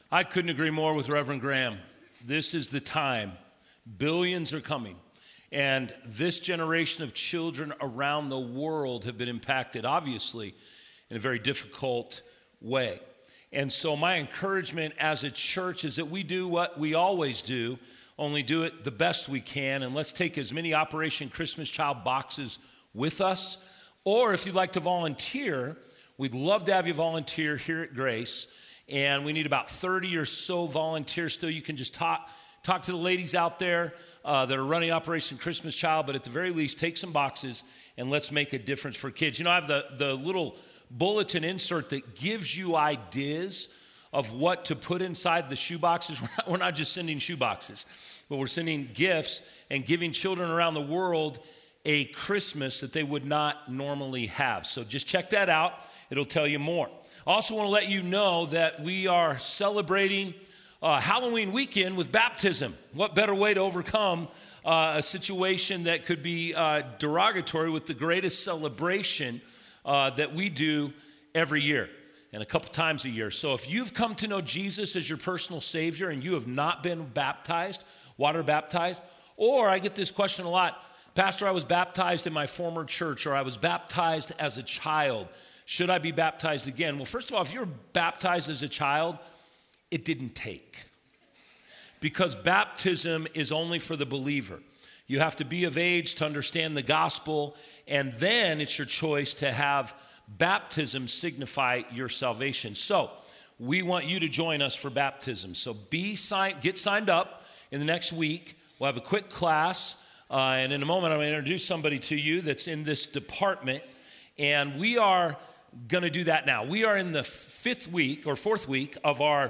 I couldn't agree more with Reverend Graham. This is the time. Billions are coming. And this generation of children around the world have been impacted, obviously, in a very difficult way. And so my encouragement as a church is that we do what we always do, only do it the best we can. And let's take as many Operation Christmas Child boxes with us. Or if you'd like to volunteer, we'd love to have you volunteer here at Grace. And we need about 30 or so volunteers still. You can just talk to the ladies out there that are running Operation Christmas Child, but at the very least, take some boxes and let's make a difference for kids. You know, I have the little bulletin insert that gives you ideas of what to put inside the shoe boxes. We're not just sending shoe boxes, but we're sending gifts and giving children around the world a Christmas that they would not normally have. So just check that out. It'll tell you more. I also want to let you know that we are celebrating Halloween weekend with baptism. What better way to overcome a situation that could be derogatory with the greatest celebration that we do every year and a couple times a year. So if you've come to know Jesus as your personal Savior and you have not been baptized, water baptized, or I get this question a lot, Pastor, I was baptized in my former church, or I was baptized as a child. Should I be baptized again? Well, first of all, if you're baptized as a child, it didn't take. Because baptism is only for the believer. You have to be of age to understand the gospel, and then it's your choice to have baptism signify your salvation. So we want you to join us for baptism. So get signed up in the next week. We'll have a quick class, and in a moment I'm going to introduce somebody to you that's in this department, and we are going to do that now. We are in the fourth week of our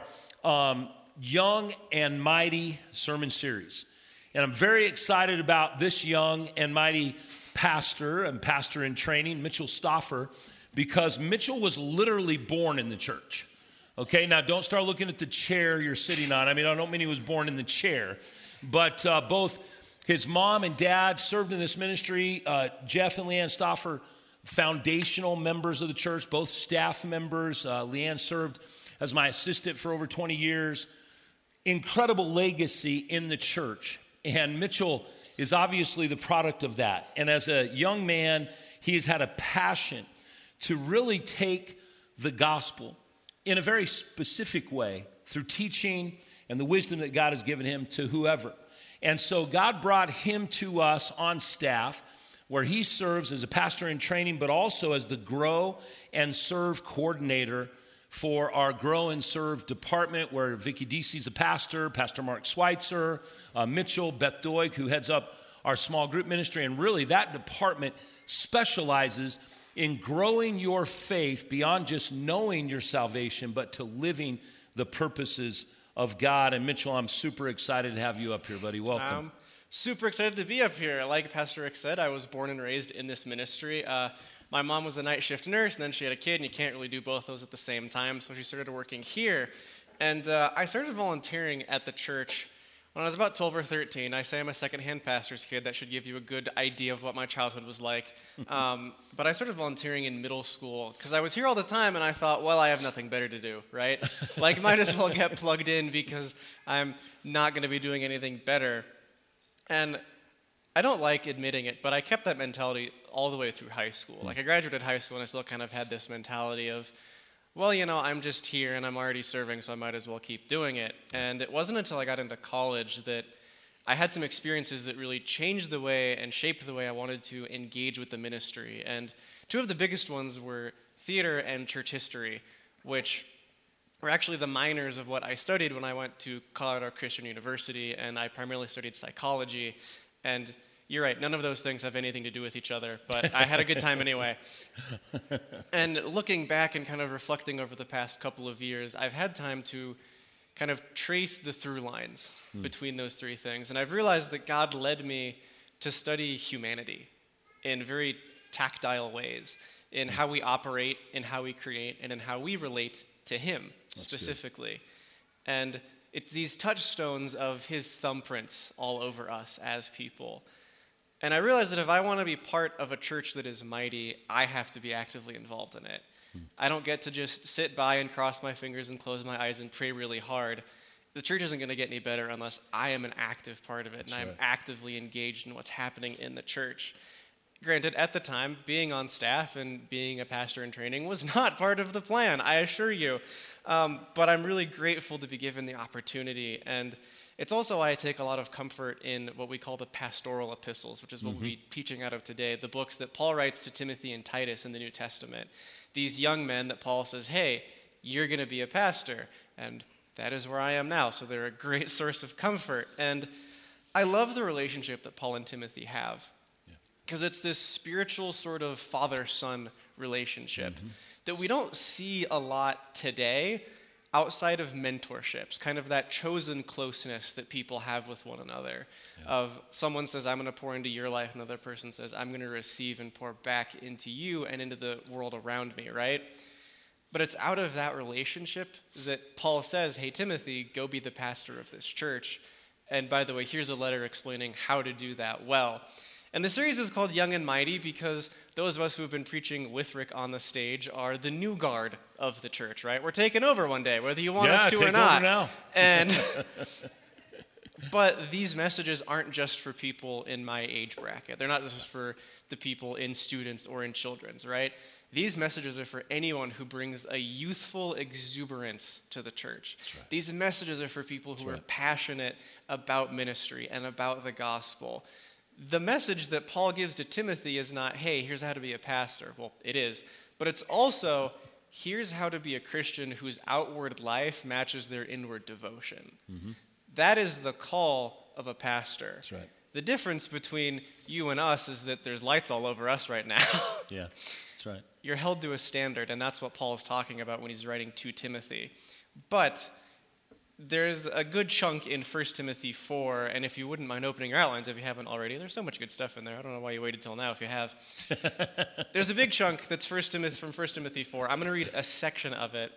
Young and Mighty sermon series. And I'm very excited about this young and mighty pastor and pastor in training, Mitchell Stauffer, because Mitchell was literally born in the church. Okay, now don't start looking at the chair you're sitting on. I mean, I don't mean he was born in the chair, but both his mom and dad served in this ministry. Jeff and Leanne Stauffer, foundational members of the church, both staff members. Leanne served as my assistant for over 20 years. Incredible legacy in the church. And Mitchell is obviously the product of that. And as a young man, he has had a passion to really take the gospel in a very specific way through teaching and the wisdom that God has given him to whoever. And so God brought him to us on staff, where he serves as a pastor in training, but also as the Grow and Serve coordinator for our Grow and Serve department, where Vicky Deasy's a pastor, Pastor Mark Schweitzer, Mitchell, Beth Doig, who heads up our small group ministry. And really, that department specializes in growing your faith beyond just knowing your salvation, but to living the purposes of God. And Mitchell, I'm super excited to have you up here, buddy. Welcome. Super excited to be up here. Like Pastor Rick said, I was born and raised in this ministry. My mom was a night shift nurse, and then she had a kid, and you can't really do both those at the same time, so she started working here. And I started volunteering at the church when I was about 12 or 13. I say I'm a secondhand pastor's kid. That should give you a good idea of what my childhood was like. But I started volunteering in middle school because I was here all the time, and I thought, well, I have nothing better to do, right? Like, might as well get plugged in because I'm not going to be doing anything better. And I don't like admitting it, but I kept that mentality all the way through high school. Like, I graduated high school, and I still kind of had this mentality of, well, you know, I'm just here, and I'm already serving, so I might as well keep doing it. And it wasn't until I got into college that I had some experiences that really changed the way and shaped the way I wanted to engage with the ministry. And two of the biggest ones were theater and church history, which were actually the minors of what I studied when I went to Colorado Christian University, and I primarily studied psychology. And you're right, none of those things have anything to do with each other, but I had a good time anyway. And looking back and kind of reflecting over the past couple of years, I've had time to kind of trace the through lines between those three things. And I've realized that God led me to study humanity in very tactile ways, in how we operate, in how we create, and in how we relate to Him specifically. And it's these touchstones of His thumbprints all over us as people. And I realized that if I want to be part of a church that is mighty, I have to be actively involved in it. I don't get to just sit by and cross my fingers and close my eyes and pray really hard. The church isn't going to get any better unless I am an active part of it, and I'm actively engaged in what's happening in the church. Granted, at the time, being on staff and being a pastor in training was not part of the plan, I assure you. But I'm really grateful to be given the opportunity. And it's also why I take a lot of comfort in what we call the pastoral epistles, which is what we'll be teaching out of today, the books that Paul writes to Timothy and Titus in the New Testament. These young men that Paul says, hey, you're going to be a pastor. And that is where I am now. So they're a great source of comfort. And I love the relationship that Paul and Timothy have, because it's this spiritual sort of father-son relationship that we don't see a lot today outside of mentorships, kind of that chosen closeness that people have with one another. Of someone says, I'm going to pour into your life, another person says, I'm going to receive and pour back into you and into the world around me, right? But it's out of that relationship that Paul says, hey, Timothy, go be the pastor of this church. And by the way, here's a letter explaining how to do that well. And the series is called Young and Mighty because those of us who have been preaching with Rick on the stage are the new guard of the church, right? We're taking over one day, whether you want us to or not. Now. And but these messages aren't just for people in my age bracket. They're not just for the people in students or in children's, right? These messages are for anyone who brings a youthful exuberance to the church. Right. These messages are for people who are passionate about ministry and about the gospel. The message that Paul gives to Timothy is not, hey, here's how to be a pastor. Well, it is. But it's also, here's how to be a Christian whose outward life matches their inward devotion. That is the call of a pastor. That's right. The difference between you and us is that there's lights all over us right now. Yeah, that's right. You're held to a standard, and that's what Paul is talking about when he's writing to Timothy. But there's a good chunk in 1 Timothy 4, and if you wouldn't mind opening your outlines if you haven't already, there's so much good stuff in there. I don't know why you waited till now if you have. There's a big chunk that's from 1 Timothy 4. I'm going to read a section of it.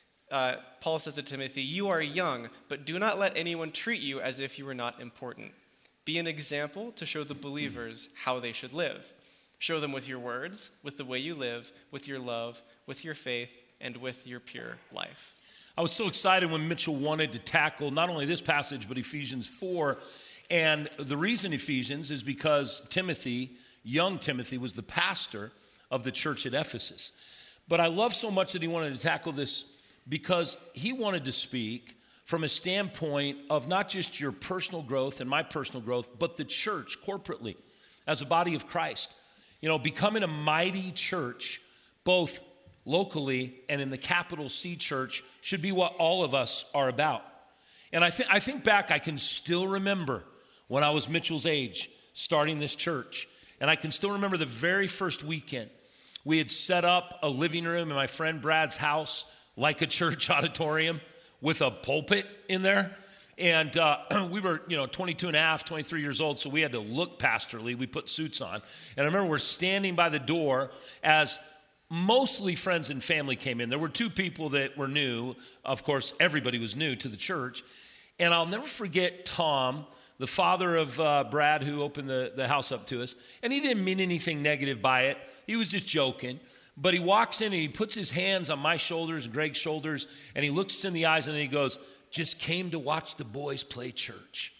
Paul says to Timothy, you are young, but do not let anyone treat you as if you were not important. Be an example to show the believers how they should live. Show them with your words, with the way you live, with your love, with your faith, and with your pure life. I was so excited when Mitchell wanted to tackle not only this passage, but Ephesians 4. And the reason Ephesians is because Timothy, young Timothy, was the pastor of the church at Ephesus. But I love so much that he wanted to tackle this because he wanted to speak from a standpoint of not just your personal growth and my personal growth, but the church corporately as a body of Christ. You know, becoming a mighty church, both locally and in the capital C church, should be what all of us are about. And I think back, I can still remember when I was Mitchell's age, starting this church. And I can still remember the very first weekend. We had set up a living room in my friend Brad's house like a church auditorium with a pulpit in there. And we were, 22 and a half, 23 years old, so we had to look pastorally. We put suits on. And I remember we're standing by the door as mostly friends and family came in. There were two people that were new. Of course, everybody was new to the church. And I'll never forget Tom, the father of Brad, who opened the house up to us. And he didn't mean anything negative by it. He was just joking. But he walks in and he puts his hands on my shoulders and Greg's shoulders, and he looks us in the eyes and he goes, just came to watch the boys play church.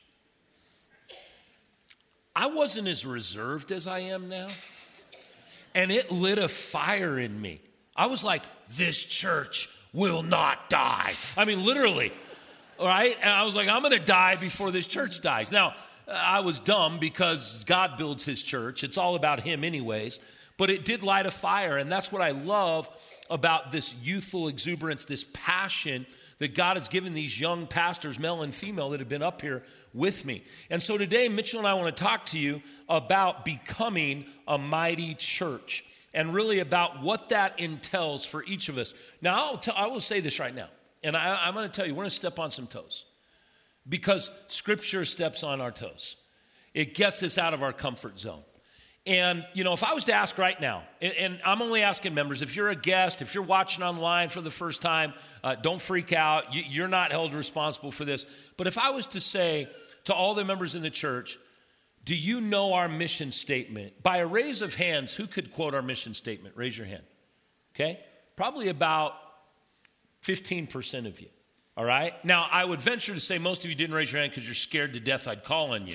I wasn't as reserved as I am now. And it lit a fire in me. I was like, this church will not die. I mean, literally, right? And I was like, I'm going to die before this church dies. Now, I was dumb because God builds his church. It's all about him anyways. But it did light a fire. And that's what I love about this youthful exuberance, this passion that God has given these young pastors, male and female, that have been up here with me. And so today, Mitchell and I want to talk to you about becoming a mighty church and really about what that entails for each of us. Now, I will say this right now, and I'm going to tell you, we're going to step on some toes because Scripture steps on our toes. It gets us out of our comfort zone. And, if I was to ask right now, and I'm only asking members, if you're a guest, if you're watching online for the first time, don't freak out. You're not held responsible for this. But if I was to say to all the members in the church, do you know our mission statement? By a raise of hands, who could quote our mission statement? Raise your hand. Okay? probably about 15% of you, all right? Now, I would venture to say most of you didn't raise your hand because you're scared to death I'd call on you.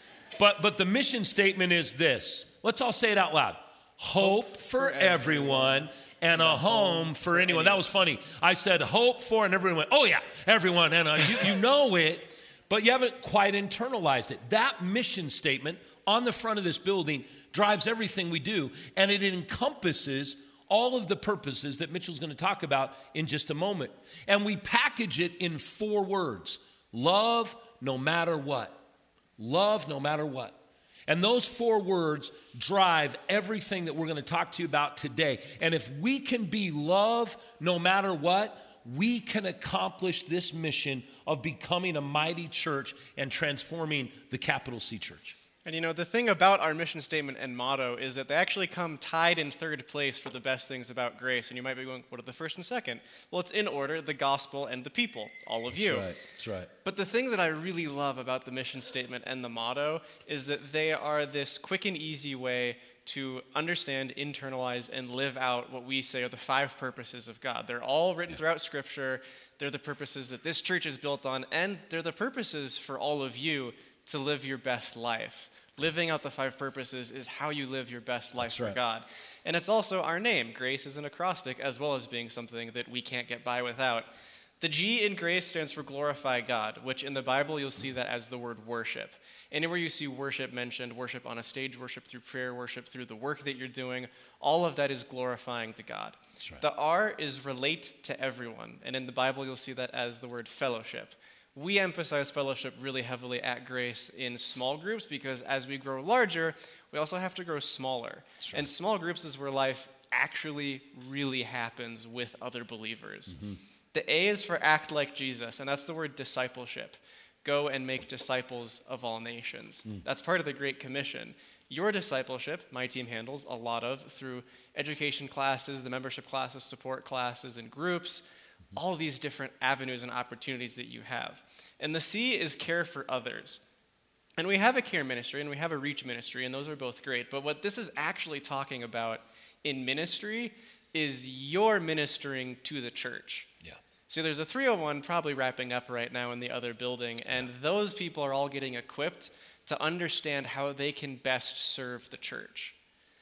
But the mission statement is this. Let's all say it out loud. Hope for everyone and a home for anyone. That was funny. I said hope for, and everyone went, oh yeah, everyone. And you know it, but you haven't quite internalized it. That mission statement on the front of this building drives everything we do, and it encompasses all of the purposes that Mitchell's going to talk about in just a moment. And we package it in 4 words. Love no matter what. Love no matter what. And those 4 words drive everything that we're going to talk to you about today. And if we can be love no matter what, we can accomplish this mission of becoming a mighty church and transforming the capital C church. And you know, the thing about our mission statement and motto is that they actually come tied in third place for the best things about Grace. And you might be going, what are the first and second? Well, it's in order, the gospel and the people, all of you. That's right. But the thing that I really love about the mission statement and the motto is that they are this quick and easy way to understand, internalize, and live out what we say are the 5 purposes of God. They're all written throughout Scripture. They're the purposes that this church is built on, and they're the purposes for all of you to live your best life. Living out the 5 purposes is how you live your best life for God. And it's also our name. Grace is an acrostic as well as being something that we can't get by without. The G in Grace stands for glorify God, which in the Bible you'll see that as the word worship. Anywhere you see worship mentioned, worship on a stage, worship through prayer, worship through the work that you're doing, all of that is glorifying to God. That's right. The R is relate to everyone. And in the Bible you'll see that as the word fellowship. We emphasize fellowship really heavily at Grace in small groups because as we grow larger, we also have to grow smaller. Right. And small groups is where life actually really happens with other believers. Mm-hmm. The A is for act like Jesus, and that's the word discipleship. Go and make disciples of all nations. That's part of the Great Commission. Your discipleship, my team handles a lot of through education classes, the membership classes, support classes, and groups, all these different avenues and opportunities that you have. And the C is care for others. And we have a care ministry and we have a reach ministry, and those are both great. But what this is actually talking about in ministry is you're ministering to the church. Yeah. So there's a 301 probably wrapping up right now in the other building, and those people are all getting equipped to understand how they can best serve the church.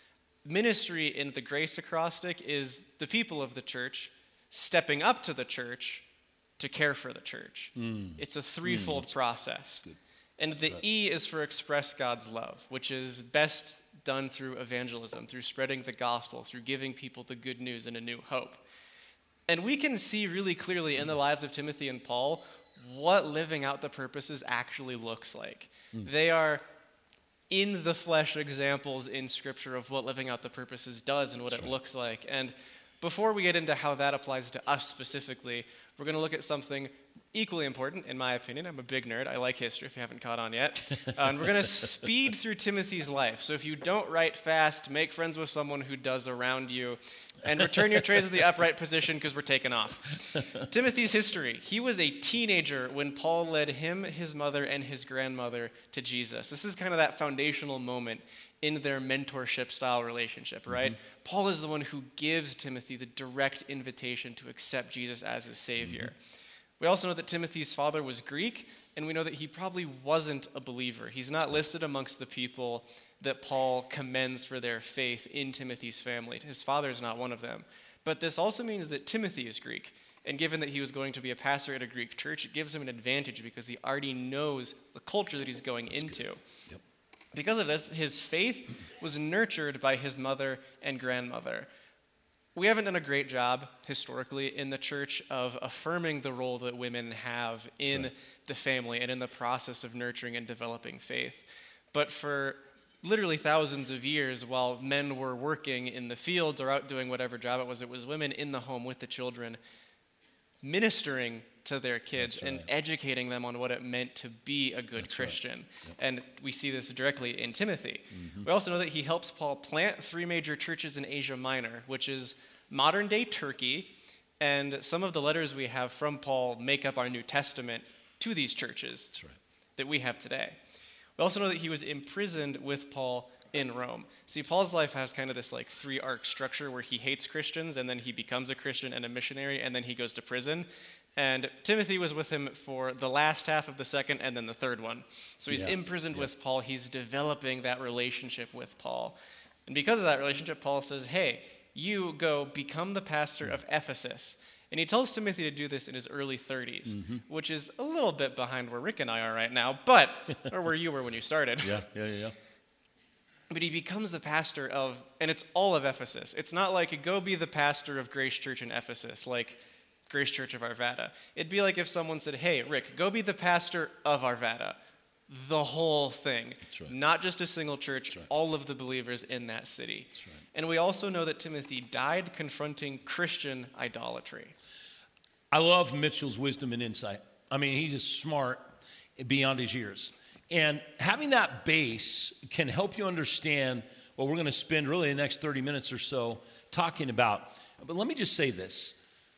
Ministry in the Grace acrostic is the people of the church stepping up to the church to care for the church. It's a threefold process. And the E is for express God's love, which is best done through evangelism, through spreading the gospel, through giving people the good news and a new hope. And we can see really clearly in the lives of Timothy and Paul what living out the purposes actually looks like. They are in the flesh examples in Scripture of what living out the purposes does and what it looks like. And before we get into how that applies to us specifically, we're going to look at something equally important, in my opinion. I'm a big nerd. I like history, if you haven't caught on yet. And we're going to speed through Timothy's life. So if you don't write fast, make friends with someone who does around you, and return your trays to the upright position because we're taking off. Timothy's history. He was a teenager when Paul led him, his mother, and his grandmother to Jesus. This is kind of that foundational moment in their mentorship-style relationship, right? Paul is the one who gives Timothy the direct invitation to accept Jesus as his Savior. We also know that Timothy's father was Greek, and we know that he probably wasn't a believer. He's not listed amongst the people that Paul commends for their faith in Timothy's family. His father is not one of them. But this also means that Timothy is Greek. And given that he was going to be a pastor at a Greek church, it gives him an advantage because he already knows the culture that he's going into. Yep. Because of this, his faith was nurtured by his mother and grandmother. We haven't done a great job historically in the church of affirming the role that women have in the family and in the process of nurturing and developing faith. But for literally thousands of years, while men were working in the fields or out doing whatever job it was women in the home with the children, ministering to their kids and educating them on what it meant to be a good Christian. And we see this directly in Timothy. We also know that he helps Paul plant 3 major churches in Asia Minor, which is modern-day Turkey, and some of the letters we have from Paul make up our New Testament to these churches that we have today. We also know that he was imprisoned with Paul in Rome. See, Paul's life has kind of this like 3-arc structure where he hates Christians, and then he becomes a Christian and a missionary, and then he goes to prison. And Timothy was with him for the last half of the second and then the third one. So he's imprisoned with Paul. He's developing that relationship with Paul. And because of that relationship, Paul says, hey, you go become the pastor of Ephesus. And he tells Timothy to do this in his early 30s, which is a little bit behind where Rick and I are right now, but, or where you were when you started. Yeah. But he becomes the pastor of, and it's all of Ephesus. It's not like, go be the pastor of Grace Church in Ephesus, like Grace Church of Arvada. It'd be like if someone said, hey, Rick, go be the pastor of Arvada. The whole thing. That's right. Not just a single church, That's right. all of the believers in that city. That's right. And we also know that Timothy died confronting Christian idolatry. I love Mitchell's wisdom and insight. I mean, he's just smart beyond his years. And having that base can help you understand what we're going to spend really the next 30 minutes or so talking about. But let me just say this.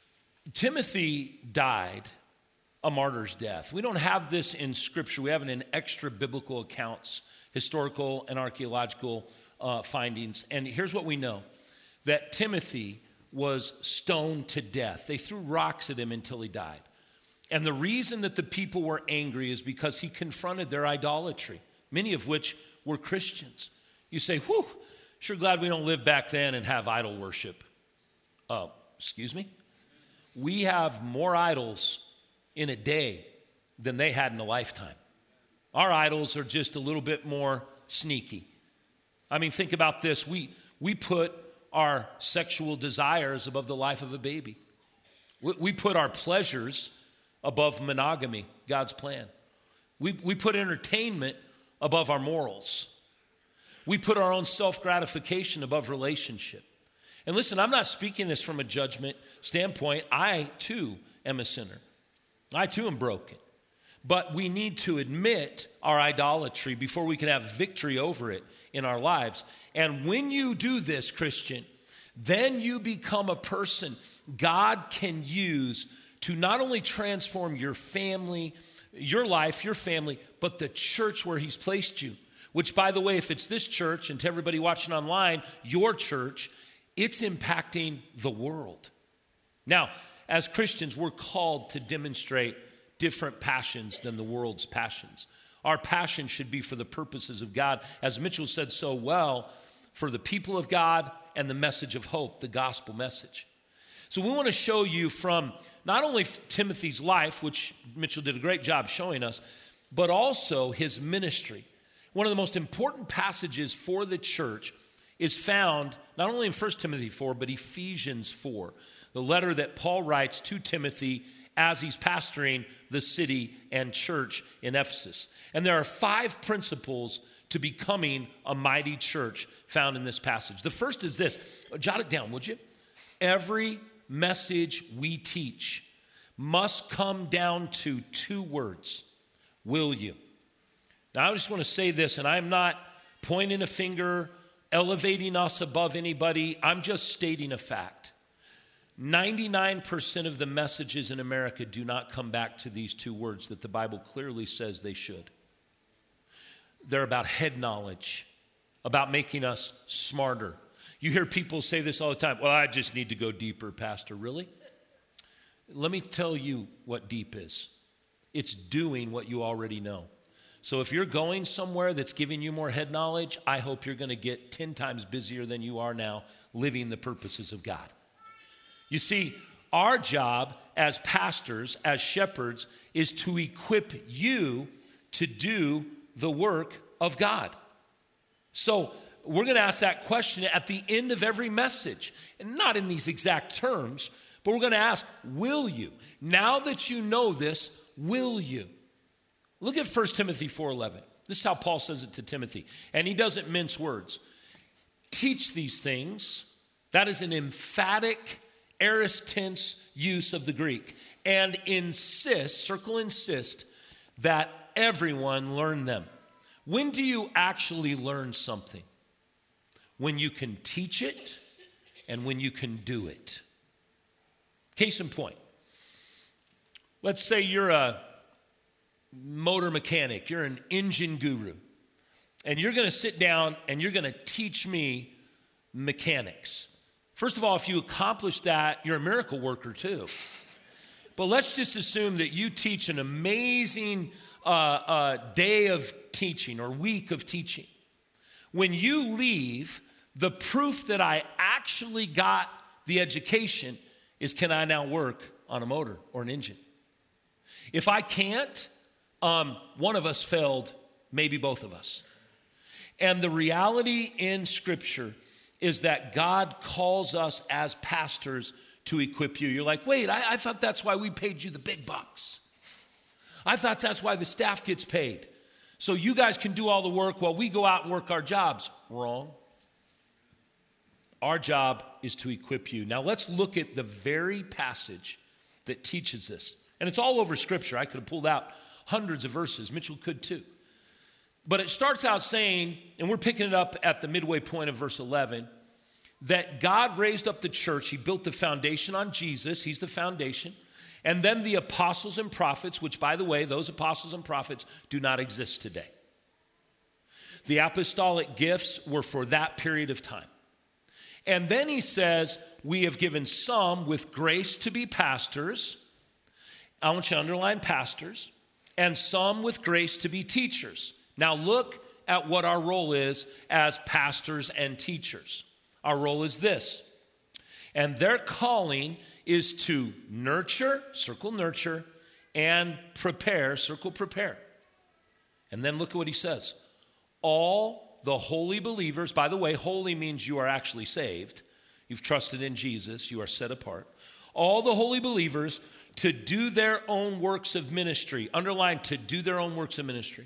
Timothy died a martyr's death. We don't have this in Scripture. We have it in extra biblical accounts, historical and archaeological findings. And here's what we know, that Timothy was stoned to death. They threw rocks at him until he died. And the reason that the people were angry is because he confronted their idolatry, many of which were Christians. You say, whew, sure glad we don't live back then and have idol worship. Excuse me? We have more idols in a day than they had in a lifetime. Our idols are just a little bit more sneaky. I mean, think about this. We put our sexual desires above the life of a baby. We put our pleasures above monogamy, God's plan. We put entertainment above our morals. We put our own self-gratification above relationship. And listen, I'm not speaking this from a judgment standpoint. I, too, am a sinner. I, too, am broken. But we need to admit our idolatry before we can have victory over it in our lives. And when you do this, Christian, then you become a person God can use to not only transform your family, your life, your family, but the church where he's placed you. Which, by the way, if it's this church, and to everybody watching online, your church, it's impacting the world. Now, as Christians, we're called to demonstrate different passions than the world's passions. Our passion should be for the purposes of God, as Mitchell said so well, for the people of God and the message of hope, the gospel message. So we want to show you from not only Timothy's life, which Mitchell did a great job showing us, but also his ministry. One of the most important passages for the church is found not only in 1 Timothy 4, but Ephesians 4, the letter that Paul writes to Timothy as he's pastoring the city and church in Ephesus. And there are 5 principles to becoming a mighty church found in this passage. The first is this. Jot it down, would you? Every message we teach must come down to 2 words. Will you? Now, I just want to say this, and I'm not pointing a finger, elevating us above anybody. I'm just stating a fact. 99% of the messages in America do not come back to these 2 words that the Bible clearly says they should. They're about head knowledge, about making us smarter. You hear people say this all the time. Well, I just need to go deeper, Pastor. Really? Let me tell you what deep is. It's doing what you already know. So if you're going somewhere that's giving you more head knowledge, I hope you're going to get 10 times busier than you are now living the purposes of God. You see, our job as pastors, as shepherds, is to equip you to do the work of God. So we're going to ask that question at the end of every message, and not in these exact terms, but we're going to ask, will you? Now that you know this, will you? Look at 1 Timothy 4:11. This is how Paul says it to Timothy, and he doesn't mince words. Teach these things. That is an emphatic aorist tense use of the Greek. And insist, circle insist, that everyone learn them. When do you actually learn something? When you can teach it and when you can do it. Case in point. Let's say you're a motor mechanic, you're an engine guru, and you're going to sit down and you're going to teach me mechanics. First of all, if you accomplish that, you're a miracle worker too. But let's just assume that you teach an amazing day of teaching or week of teaching. When you leave, the proof that I actually got the education is, can I now work on a motor or an engine? If I can't, one of us failed, maybe both of us. And the reality in Scripture is that God calls us as pastors to equip you. You're like, wait, I thought that's why we paid you the big bucks. I thought that's why the staff gets paid. So you guys can do all the work while we go out and work our jobs. Wrong. Our job is to equip you. Now let's look at the very passage that teaches this. And it's all over Scripture. I could have pulled out hundreds of verses. Mitchell could too. But it starts out saying, and we're picking it up at the midway point of verse 11, that God raised up the church. He built the foundation on Jesus. He's the foundation. And then the apostles and prophets, which, by the way, those apostles and prophets do not exist today. The apostolic gifts were for that period of time. And then he says, we have given some with grace to be pastors. I want you to underline pastors. And some with grace to be teachers. Now look at what our role is as pastors and teachers. Our role is this. And their calling is to nurture, circle nurture, and prepare, circle prepare. And then look at what he says. All the holy believers, by the way, holy means you are actually saved. You've trusted in Jesus. You are set apart. All the holy believers to do their own works of ministry. Underline, to do their own works of ministry.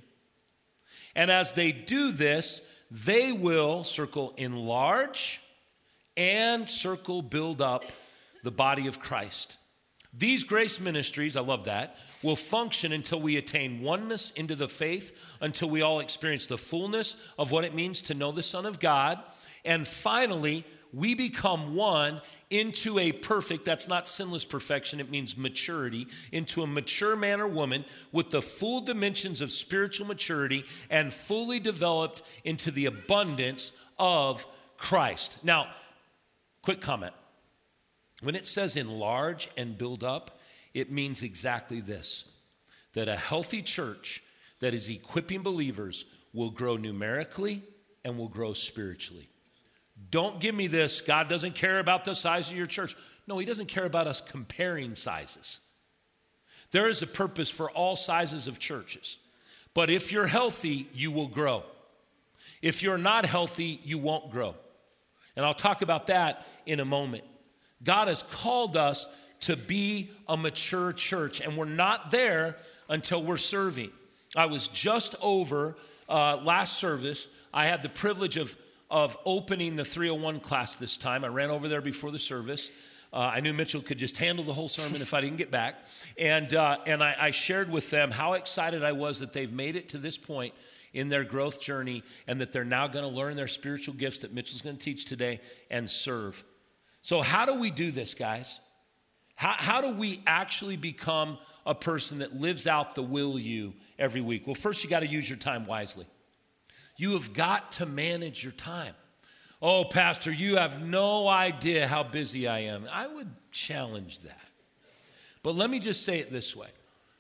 And as they do this, they will, circle, enlarge and, circle, build up the body of Christ. These grace ministries, I love that, will function until we attain oneness into the faith, until we all experience the fullness of what it means to know the Son of God. And finally, we become one into a perfect, that's not sinless perfection, it means maturity, into a mature man or woman with the full dimensions of spiritual maturity and fully developed into the abundance of Christ. Now, quick comment. When it says enlarge and build up, it means exactly this, that a healthy church that is equipping believers will grow numerically and will grow spiritually. Don't give me this, God doesn't care about the size of your church. No, he doesn't care about us comparing sizes. There is a purpose for all sizes of churches. But if you're healthy, you will grow. If you're not healthy, you won't grow. And I'll talk about that in a moment. God has called us to be a mature church, and we're not there until we're serving. I was just over last service. I had the privilege of opening the 301 class this time. I ran over there before the service. I knew Mitchell could just handle the whole sermon if I didn't get back. And I shared with them how excited I was that they've made it to this point in their growth journey and that they're now going to learn their spiritual gifts that Mitchell's going to teach today and serve. So how do we do this, guys? How do we actually become a person that lives out the will you every week? Well, first you got to use your time wisely. You have got to manage your time. Oh, Pastor, you have no idea how busy I am. I would challenge that. But let me just say it this way.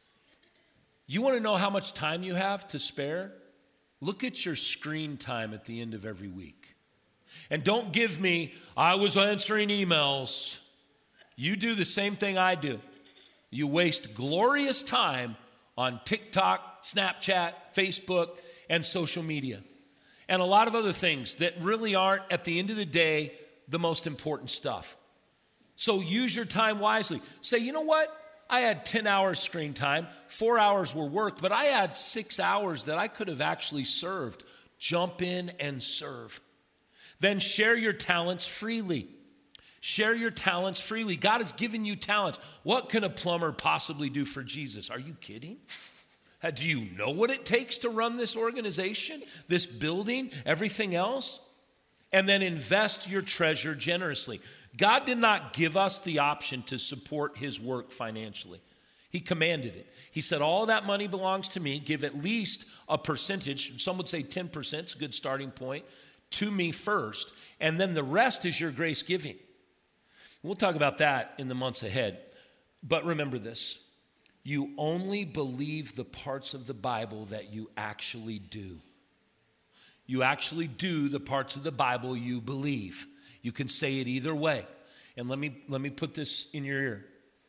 You want to know how much time you have to spare? Look at your screen time at the end of every week. And don't give me, I was answering emails. You do the same thing I do. You waste glorious time on TikTok, Snapchat, Facebook, and social media. And a lot of other things that really aren't, at the end of the day, the most important stuff. So use your time wisely. Say, you know what? I had 10 hours screen time, 4 hours were work, but I had 6 hours that I could have actually served. Jump in and serve. Then share your talents freely. Share your talents freely. God has given you talents. What can a plumber possibly do for Jesus? Are you kidding? Do you know what it takes to run this organization, this building, everything else? And then invest your treasure generously. God did not give us the option to support his work financially. He commanded it. He said, all that money belongs to me. Give at least a percentage. Some would say 10%. It's a good starting point. To me first. And then the rest is your grace giving. We'll talk about that in the months ahead. But remember this. You only believe the parts of the Bible that you actually do. You actually do the parts of the Bible you believe. You can say it either way. And let me put this in your ear.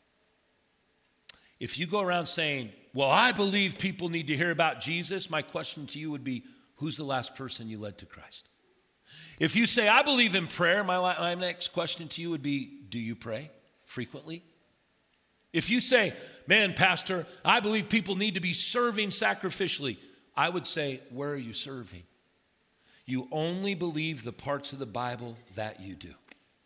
If you go around saying, well, I believe people need to hear about Jesus, my question to you would be, who's the last person you led to Christ? If you say, I believe in prayer, my next question to you would be, do you pray frequently? If you say, man, Pastor, I believe people need to be serving sacrificially, I would say, where are you serving? You only believe the parts of the Bible that you do.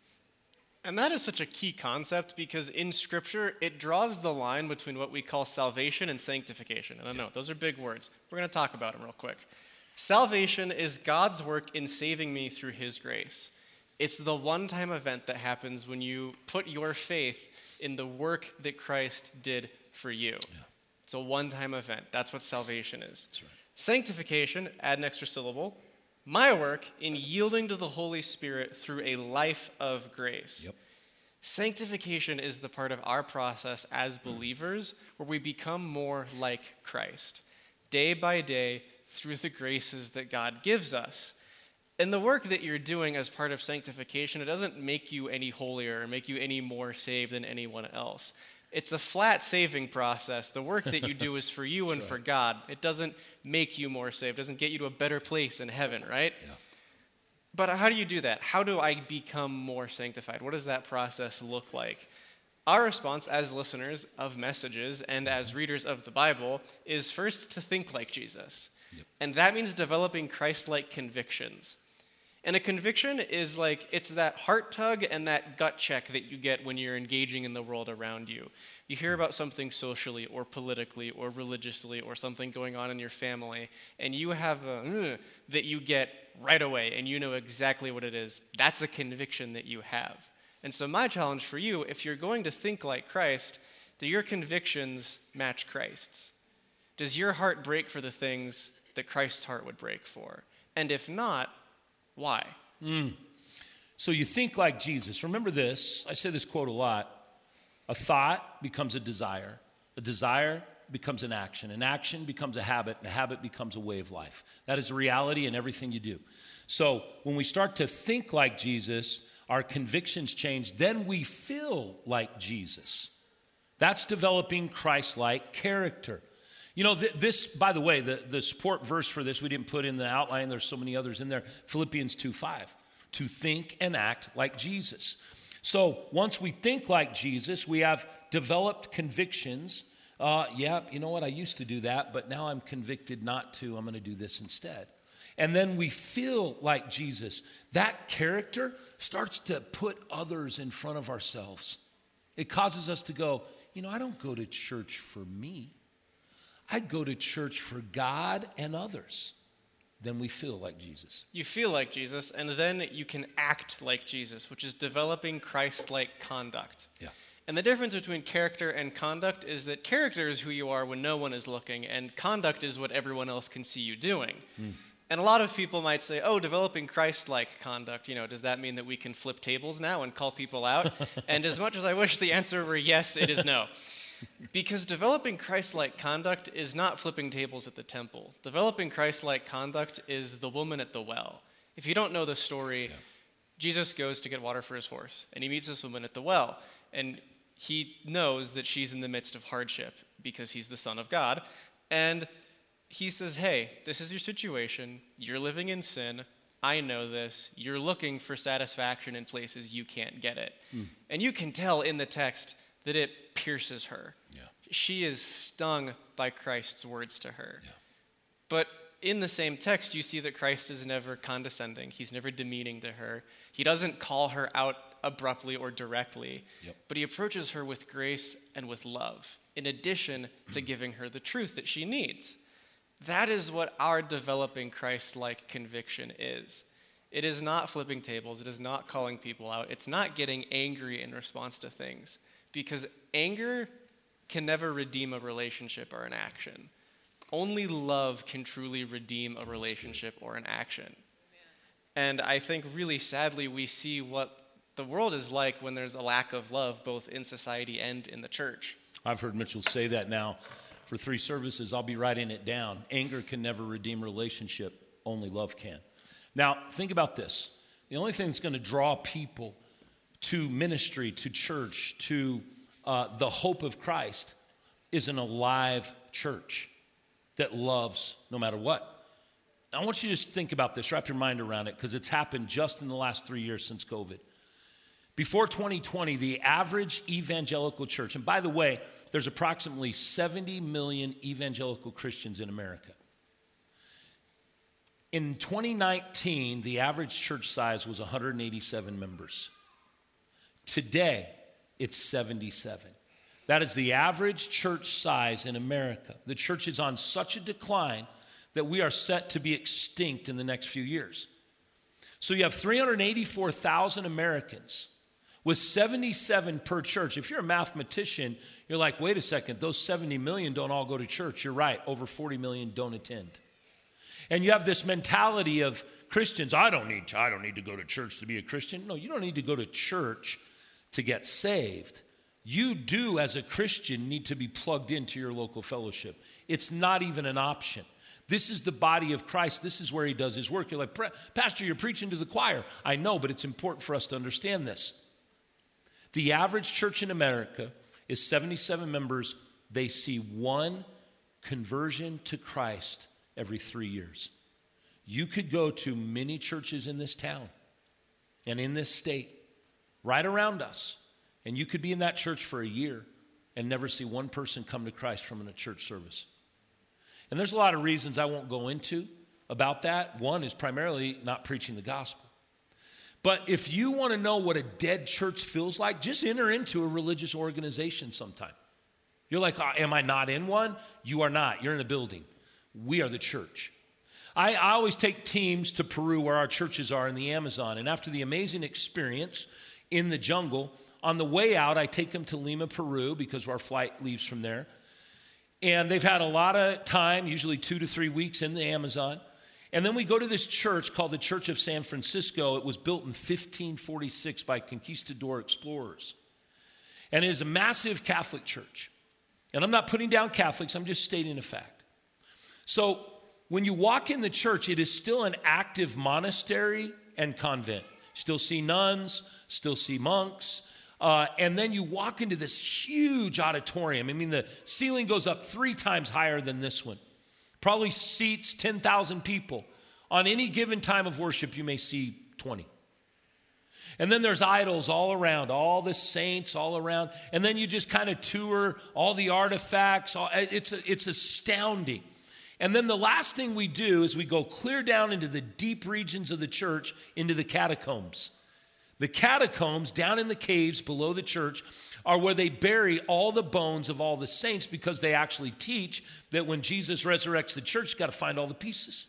And that is such a key concept because in Scripture, it draws the line between what we call salvation and sanctification. And I know, those are big words. We're going to talk about them real quick. Salvation is God's work in saving me through His grace. It's the one-time event that happens when you put your faith in the work that Christ did for you. Yeah. It's a one-time event. That's what salvation is. That's right. Sanctification, add an extra syllable, my work in yielding to the Holy Spirit through a life of grace. Yep. Sanctification is the part of our process as believers where we become more like Christ, day by day through the graces that God gives us. And the work that you're doing as part of sanctification, it doesn't make you any holier or make you any more saved than anyone else. It's a flat saving process. The work that you do is for you and for God. It doesn't make you more saved. It doesn't get you to a better place in heaven, right? Yeah. But how do you do that? How do I become more sanctified? What does that process look like? Our response as listeners of messages and as readers of the Bible is first to think like Jesus. Yep. And that means developing Christ-like convictions. And a conviction is like, it's that heart tug and that gut check that you get when you're engaging in the world around you. You hear about something socially or politically or religiously or something going on in your family, and you have a that you get right away, and you know exactly what it is. That's a conviction that you have. And so my challenge for you, if you're going to think like Christ, do your convictions match Christ's? Does your heart break for the things that Christ's heart would break for? And if not, why? So you think like Jesus. Remember this. I say this quote a lot. A thought becomes a desire becomes an action becomes a habit, and a habit becomes a way of life. That is a reality in everything you do. So when we start to think like Jesus, our convictions change, then we feel like Jesus. That's developing Christ-like character. You know, this, by the way, the support verse for this, we didn't put in the outline. There's so many others in there. Philippians 2:5, to think and act like Jesus. So once we think like Jesus, we have developed convictions. You know what, I used to do that, but now I'm convicted not to. I'm going to do this instead. And then we feel like Jesus. That character starts to put others in front of ourselves. It causes us to go, you know, I don't go to church for me. I go to church for God and others. Then we feel like Jesus. You feel like Jesus, and then you can act like Jesus, which is developing Christ-like conduct. Yeah. And the difference between character and conduct is that character is who you are when no one is looking, and conduct is what everyone else can see you doing. And a lot of people might say, oh, developing Christ-like conduct, you know, does that mean that we can flip tables now and call people out? And as much as I wish the answer were yes, it is no. Because developing Christ-like conduct is not flipping tables at the temple. Developing Christ-like conduct is the woman at the well. If you don't know the story, Jesus goes to get water for his horse, and he meets this woman at the well, and he knows that she's in the midst of hardship because he's the Son of God, and he says, hey, this is your situation. You're living in sin. I know this. You're looking for satisfaction in places you can't get it. And you can tell in the text that it pierces her. Yeah. She is stung by Christ's words to her. Yeah. But in the same text, you see that Christ is never condescending. He's never demeaning to her. He doesn't call her out abruptly or directly, but he approaches her with grace and with love, in addition to giving her the truth that she needs. That is what our developing Christ-like conviction is. It is not flipping tables. It is not calling people out. It's not getting angry in response to things. Because anger can never redeem a relationship or an action. Only love can truly redeem a relationship or an action. And I think really sadly we see what the world is like when there's a lack of love both in society and in the church. I've heard Mitchell say that now for 3 services. I'll be writing it down. Anger can never redeem a relationship. Only love can. Now, think about this. The only thing that's going to draw people to ministry, to church, to the hope of Christ is an alive church that loves no matter what. I want you to just think about this, wrap your mind around it, because it's happened just in the last 3 years since COVID. Before 2020, the average evangelical church, and by the way, there's approximately 70 million evangelical Christians in America. In 2019, the average church size was 187 members. Today, it's 77. That is the average church size in America. The church is on such a decline that we are set to be extinct in the next few years. So you have 384,000 Americans with 77 per church. If you're a mathematician, you're like, wait a second, those 70 million don't all go to church. You're right, over 40 million don't attend. And you have this mentality of Christians, I don't need to go to church to be a Christian. No, you don't need to go to church to get saved. You do, as a Christian, need to be plugged into your local fellowship. It's not even an option. This is the body of Christ. This is where he does his work. You're like, Pastor, you're preaching to the choir. I know, but it's important for us to understand this. The average church in America is 77 members. They see one conversion to Christ every 3 years. You could go to many churches in this town and in this state, right around us, and you could be in that church for a year and never see one person come to Christ from a church service. And there's a lot of reasons I won't go into about that. One is primarily not preaching the gospel. But if you want to know what a dead church feels like, just enter into a religious organization sometime. You're like, oh, am I not in one? You are not. You're in a building. We are the church. I always take teams to Peru where our churches are in the Amazon. And after the amazing experience in the jungle, on the way out, I take them to Lima, Peru, because our flight leaves from there. And they've had a lot of time, usually 2 to 3 weeks in the Amazon. And then we go to this church called the Church of San Francisco. It was built in 1546 by conquistador explorers. And it is a massive Catholic church. And I'm not putting down Catholics, I'm just stating a fact. So when you walk in the church, it is still an active monastery and convent. Still see nuns, still see monks. And then you walk into this huge auditorium. I mean, the ceiling goes up 3 times higher than this one. Probably seats 10,000 people. On any given time of worship, you may see 20. And then there's idols all around, all the saints all around. And then you just kind of tour all the artifacts. It's astounding. And then the last thing we do is we go clear down into the deep regions of the church, into the catacombs. The catacombs down in the caves below the church are where they bury all the bones of all the saints, because they actually teach that when Jesus resurrects the church, you've got to find all the pieces.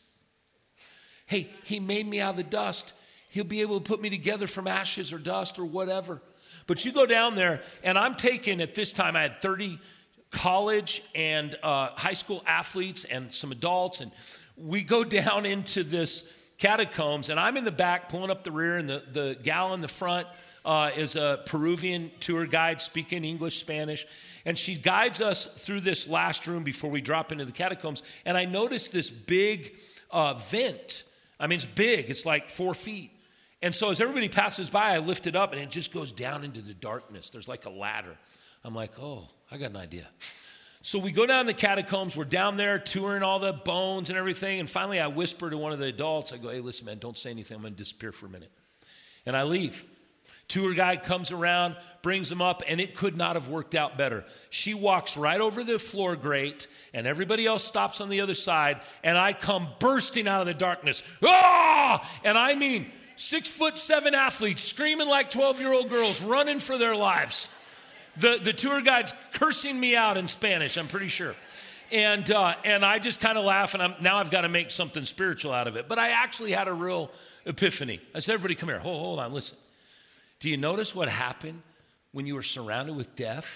Hey, he made me out of the dust. He'll be able to put me together from ashes or dust or whatever. But you go down there, and I'm taking, at this time, I had 30 college and high school athletes and some adults, and we go down into this catacombs, and I'm in the back pulling up the rear, and the gal in the front is a Peruvian tour guide speaking English, Spanish, and she guides us through this last room before we drop into the catacombs. And I noticed this big vent. I mean, it's big. It's like 4 feet. And so as everybody passes by, I lift it up, and it just goes down into the darkness. There's like a ladder. I'm like, oh, I got an idea. So we go down the catacombs. We're down there touring all the bones and everything. And finally, I whisper to one of the adults. I go, hey, listen, man, don't say anything. I'm going to disappear for a minute. And I leave. Tour guide comes around, brings them up, and it could not have worked out better. She walks right over the floor grate, and everybody else stops on the other side, and I come bursting out of the darkness. Ah! And I mean 6'7" athletes screaming like 12-year-old girls, running for their lives. The tour guide's cursing me out in Spanish, I'm pretty sure. And I just kind of laugh, and now I've got to make something spiritual out of it. But I actually had a real epiphany. I said, everybody come here. Hold on, listen. Do you notice what happened when you were surrounded with death?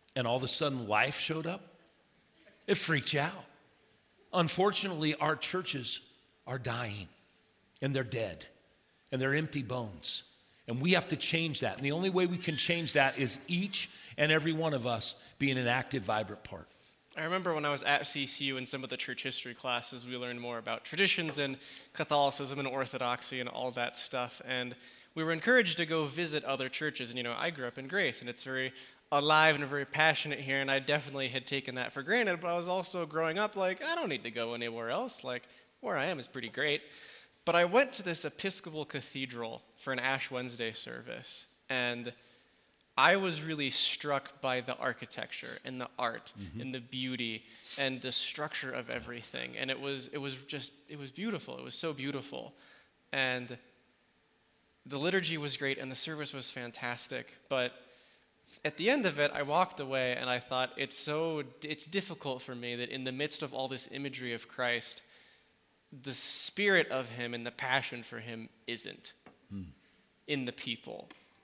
and all of a sudden life showed up, it freaks you out. Unfortunately, our churches are dying, and they're dead, and they're empty bones. And we have to change that. And the only way we can change that is each and every one of us being an active, vibrant part. I remember when I was at CCU in some of the church history classes, we learned more about traditions and Catholicism and Orthodoxy and all that stuff. And we were encouraged to go visit other churches. And, I grew up in Grace, and it's very alive and very passionate here, and I definitely had taken that for granted, but I was also growing up like, I don't need to go anywhere else. Like, where I am is pretty great. But I went to this Episcopal cathedral for an Ash Wednesday service, and I was really struck by the architecture and the art and the beauty and the structure of everything. And it was beautiful. It was so beautiful. And the liturgy was great and the service was fantastic. But at the end of it, I walked away and I thought, it's difficult for me that in the midst of all this imagery of Christ, the spirit of him and the passion for him isn't in the people.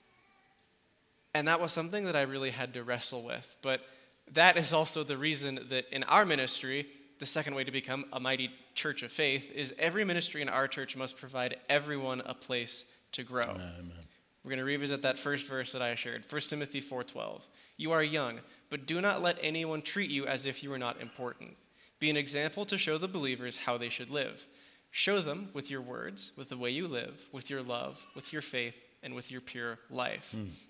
And that was something that I really had to wrestle with. But that is also the reason that in our ministry, the second way to become a mighty church of faith is every ministry in our church must provide everyone a place to grow. Amen. We're going to revisit that first verse that I shared, 1 Timothy 4:12. You are young, but do not let anyone treat you as if you were not important. Be an example to show the believers how they should live. Show them with your words, with the way you live, with your love, with your faith, and with your pure life.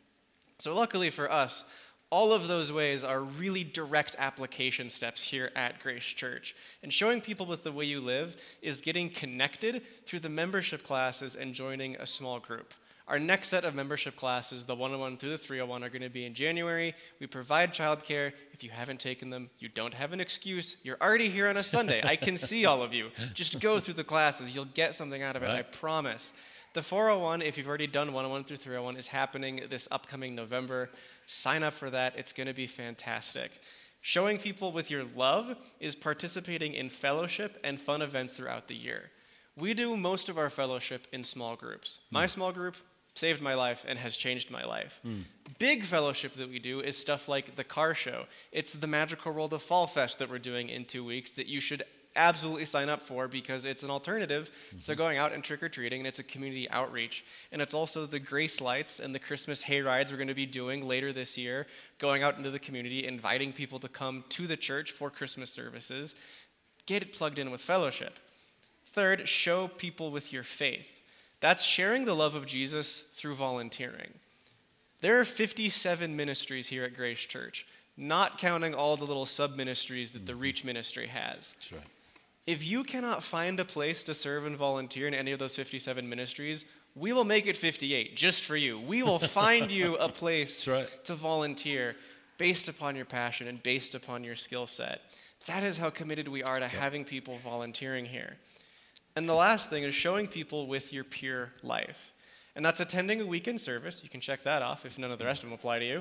So luckily for us, all of those ways are really direct application steps here at Grace Church. And showing people with the way you live is getting connected through the membership classes and joining a small group. Our next set of membership classes, the 101 through the 301, are going to be in January. We provide childcare. If you haven't taken them, you don't have an excuse. You're already here on a Sunday. I can see all of you. Just go through the classes. You'll get something out of it, I promise. The 401, if you've already done 101 through 301, is happening this upcoming November. Sign up for that. It's going to be fantastic. Showing people with your love is participating in fellowship and fun events throughout the year. We do most of our fellowship in small groups. My small group saved my life and has changed my life. Big fellowship that we do is stuff like the car show. It's the Magical World of Fall Fest that we're doing in 2 weeks that you should absolutely sign up for because it's an alternative to going out and trick-or-treating, and it's a community outreach. And it's also the Grace Lights and the Christmas hay rides we're going to be doing later this year, going out into the community, inviting people to come to the church for Christmas services. Get it plugged in with fellowship. Third, show people with your faith. That's sharing the love of Jesus through volunteering. There are 57 ministries here at Grace Church, not counting all the little sub-ministries that the Reach Ministry has. That's right. If you cannot find a place to serve and volunteer in any of those 57 ministries, we will make it 58 just for you. We will find you a place to volunteer based upon your passion and based upon your skill set. That is how committed we are to having people volunteering here. And the last thing is showing people with your pure life. And that's attending a weekend service. You can check that off if none of the rest of them apply to you.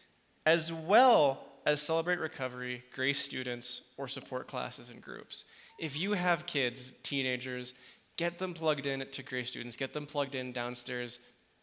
As well as Celebrate Recovery, Grace students, or support classes and groups. If you have kids, teenagers, get them plugged in to Grace students. Get them plugged in downstairs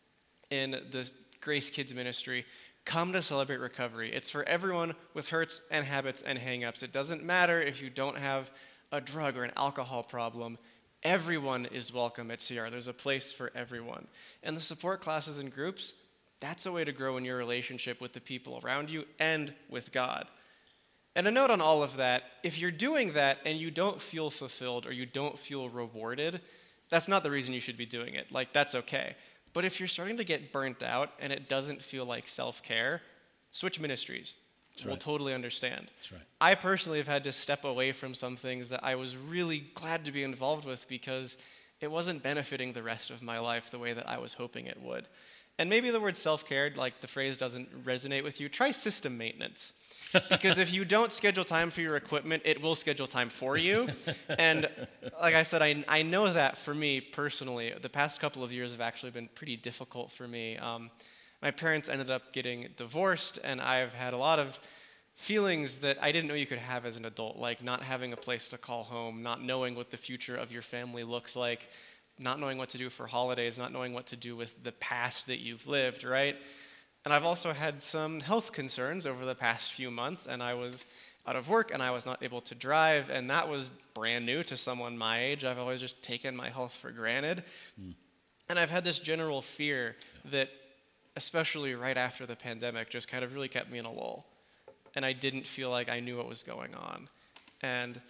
in the Grace Kids Ministry. Come to Celebrate Recovery. It's for everyone with hurts and habits and hang-ups. It doesn't matter if you don't have a drug or an alcohol problem. Everyone is welcome at CR. There's a place for everyone. And the support classes and groups, that's a way to grow in your relationship with the people around you and with God. And a note on all of that, if you're doing that and you don't feel fulfilled or you don't feel rewarded, that's not the reason you should be doing it. Like, that's okay. But if you're starting to get burnt out and it doesn't feel like self-care, switch ministries. We'll totally understand. That's right. I personally have had to step away from some things that I was really glad to be involved with because it wasn't benefiting the rest of my life the way that I was hoping it would. And maybe the word self-care, like the phrase doesn't resonate with you, try system maintenance. Because if you don't schedule time for your equipment, it will schedule time for you. And like I said, I know that for me personally, the past couple of years have actually been pretty difficult for me. My parents ended up getting divorced, and I've had a lot of feelings that I didn't know you could have as an adult, like not having a place to call home, not knowing what the future of your family looks like, not knowing what to do for holidays, not knowing what to do with the past that you've lived, right? And I've also had some health concerns over the past few months, and I was out of work and I was not able to drive, and that was brand new to someone my age. I've always just taken my health for granted. And I've had this general fear that, especially right after the pandemic, just kind of really kept me in a lull. And I didn't feel like I knew what was going on. And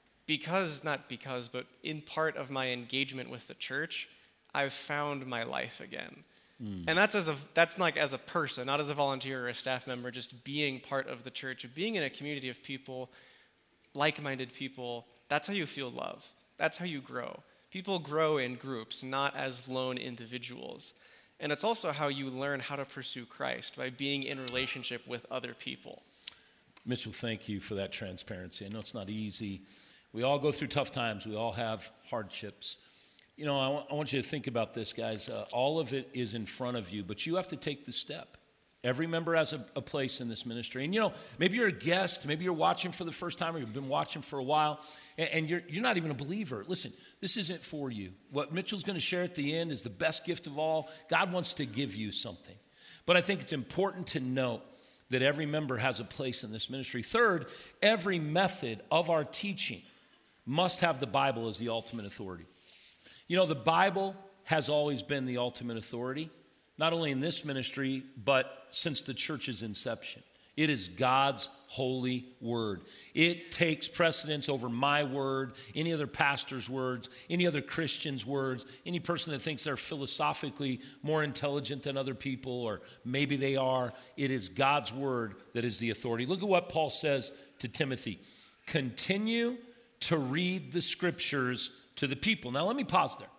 but in part of my engagement with the church, I've found my life again. And that's like as a person, not as a volunteer or a staff member, just being part of the church, being in a community of people, like-minded people. That's how you feel love. That's how you grow. People grow in groups, not as lone individuals. And it's also how you learn how to pursue Christ, by being in relationship with other people. Mitchell, thank you for that transparency. I know it's not easy. We all go through tough times. We all have hardships. You know, I want you to think about this, guys. All of it is in front of you, but you have to take the step. Every member has a place in this ministry. And, you know, maybe you're a guest. Maybe you're watching for the first time, or you've been watching for a while, and you're not even a believer. Listen, this isn't for you. What Mitchell's going to share at the end is the best gift of all. God wants to give you something. But I think it's important to note that every member has a place in this ministry. Third, every method of our teaching must have the Bible as the ultimate authority. You know, the Bible has always been the ultimate authority, not only in this ministry, but since the church's inception. It is God's holy word. It takes precedence over my word, any other pastor's words, any other Christian's words, any person that thinks they're philosophically more intelligent than other people, or maybe they are. It is God's word that is the authority. Look at what Paul says to Timothy. Continue to read the scriptures to the people. Now, let me pause there.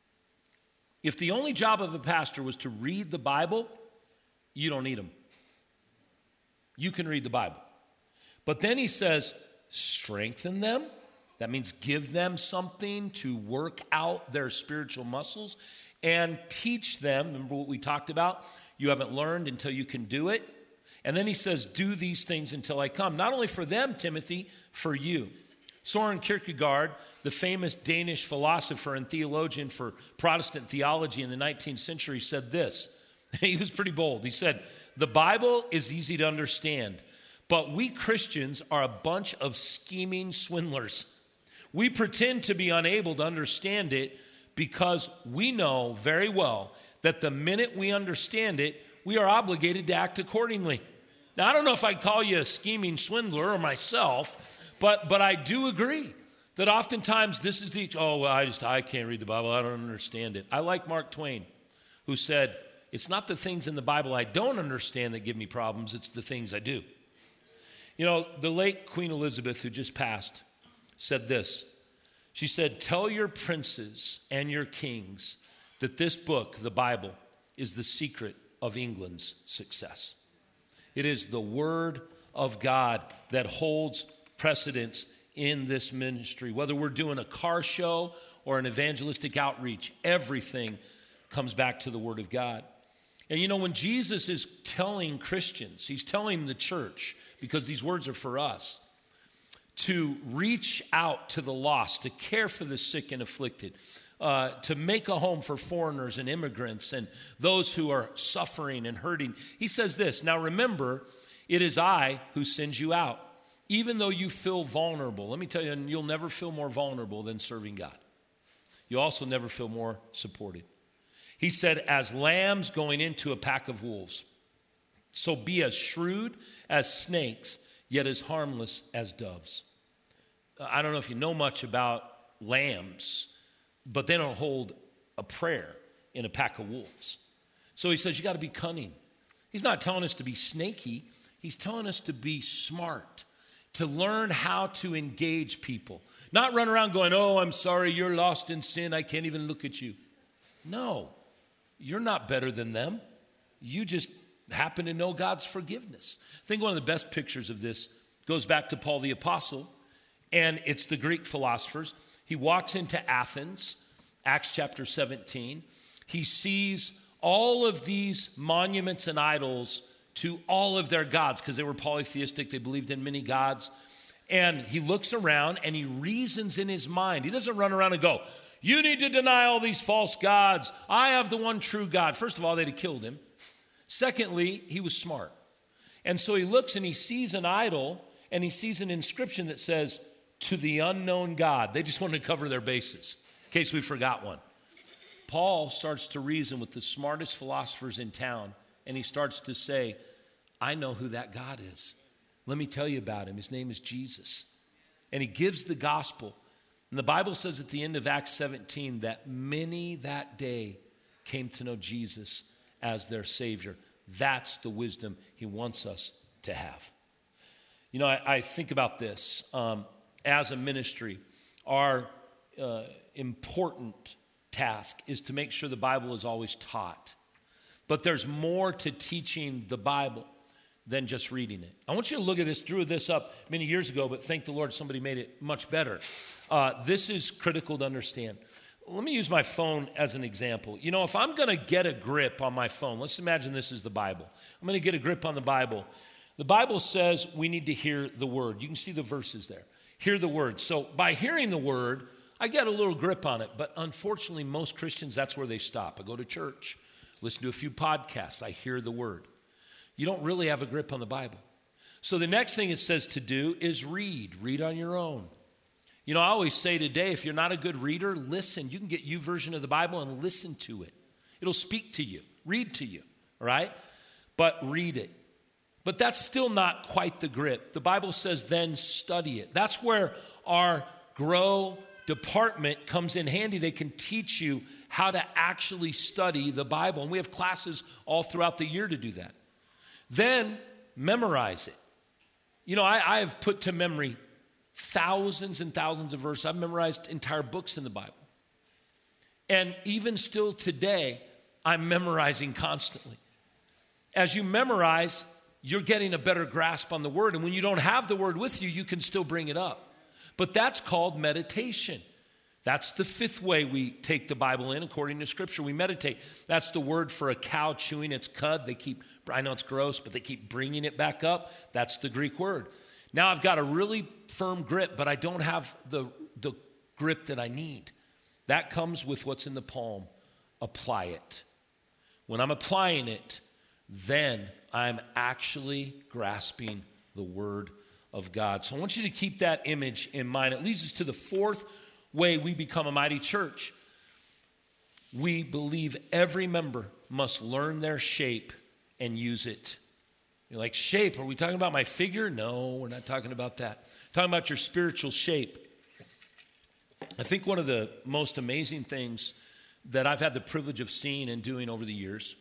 If the only job of a pastor was to read the Bible, you don't need them. You can read the Bible. But then he says, strengthen them. That means give them something to work out their spiritual muscles, and teach them. Remember what we talked about? You haven't learned until you can do it. And then he says, do these things until I come. Not only for them, Timothy, for you. Søren Kierkegaard, the famous Danish philosopher and theologian for Protestant theology in the 19th century, said this. He was pretty bold. He said, the Bible is easy to understand, but we Christians are a bunch of scheming swindlers. We pretend to be unable to understand it because we know very well that the minute we understand it, we are obligated to act accordingly. Now, I don't know if I'd call you a scheming swindler or myself, but I do agree that oftentimes this is I can't read the Bible, I don't understand it. I like Mark Twain, who said, it's not the things in the Bible I don't understand that give me problems, it's the things I do. You know, the late Queen Elizabeth, who just passed, said this. She said, tell your princes and your kings that this book, the Bible, is the secret of England's success. It is the word of God that holds precedence in this ministry. Whether we're doing a car show or an evangelistic outreach, everything comes back to the Word of God. And you know, when Jesus is telling Christians, he's telling the church, because these words are for us, to reach out to the lost, to care for the sick and afflicted, to make a home for foreigners and immigrants and those who are suffering and hurting. He says this, now remember, it is I who sends you out. Even though you feel vulnerable, let me tell you, and you'll never feel more vulnerable than serving God. You'll also never feel more supported. He said, as lambs going into a pack of wolves, so be as shrewd as snakes, yet as harmless as doves. I don't know if you know much about lambs, but they don't hold a prayer in a pack of wolves. So he says, you got to be cunning. He's not telling us to be snaky. He's telling us to be smart, to learn how to engage people. Not run around going, oh, I'm sorry, you're lost in sin, I can't even look at you. No, you're not better than them. You just happen to know God's forgiveness. I think one of the best pictures of this goes back to Paul the Apostle, and it's the Greek philosophers. He walks into Athens, Acts chapter 17. He sees all of these monuments and idols to all of their gods, because they were polytheistic, they believed in many gods. And he looks around and he reasons in his mind. He doesn't run around and go, you need to deny all these false gods. I have the one true God. First of all, they'd have killed him. Secondly, he was smart. And so he looks and he sees an idol and he sees an inscription that says, to the unknown God. They just wanted to cover their bases in case we forgot one. Paul starts to reason with the smartest philosophers in town, and he starts to say, I know who that God is. Let me tell you about him. His name is Jesus. And he gives the gospel. And the Bible says at the end of Acts 17 that many that day came to know Jesus as their Savior. That's the wisdom he wants us to have. You know, I think about this. As a ministry, our important task is to make sure the Bible is always taught. But there's more to teaching the Bible than just reading it. I want you to look at this. Drew this up many years ago, but thank the Lord somebody made it much better. This is critical to understand. Let me use my phone as an example. You know, if I'm going to get a grip on my phone, let's imagine this is the Bible. I'm going to get a grip on the Bible. The Bible says we need to hear the word. You can see the verses there. Hear the word. So by hearing the word, I get a little grip on it. But unfortunately, most Christians, that's where they stop. I go to church, listen to a few podcasts. I hear the word. You don't really have a grip on the Bible. So the next thing it says to do is read. Read on your own. You know, I always say today, if you're not a good reader, listen. You can get YouVersion of the Bible and listen to it. It'll speak to you, read to you, all right? But read it. But that's still not quite the grip. The Bible says then study it. That's where our Grow department comes in handy. They can teach you how to actually study the Bible. And we have classes all throughout the year to do that. Then memorize it. You know, I have put to memory thousands and thousands of verses. I've memorized entire books in the Bible. And even still today, I'm memorizing constantly. As you memorize, you're getting a better grasp on the word. And when you don't have the word with you, you can still bring it up. But that's called meditation. That's the fifth way we take the Bible in according to Scripture. We meditate. That's the word for a cow chewing its cud. I know it's gross, but they keep bringing it back up. That's the Greek word. Now I've got a really firm grip, but I don't have the grip that I need. That comes with what's in the palm. Apply it. When I'm applying it, then I'm actually grasping the word of God. So I want you to keep that image in mind. It leads us to the fourth way we become a mighty church. We believe every member must learn their shape and use it. You're like, shape? Are we talking about my figure? No, we're not talking about that. We're talking about your spiritual shape. I think one of the most amazing things that I've had the privilege of seeing and doing over the years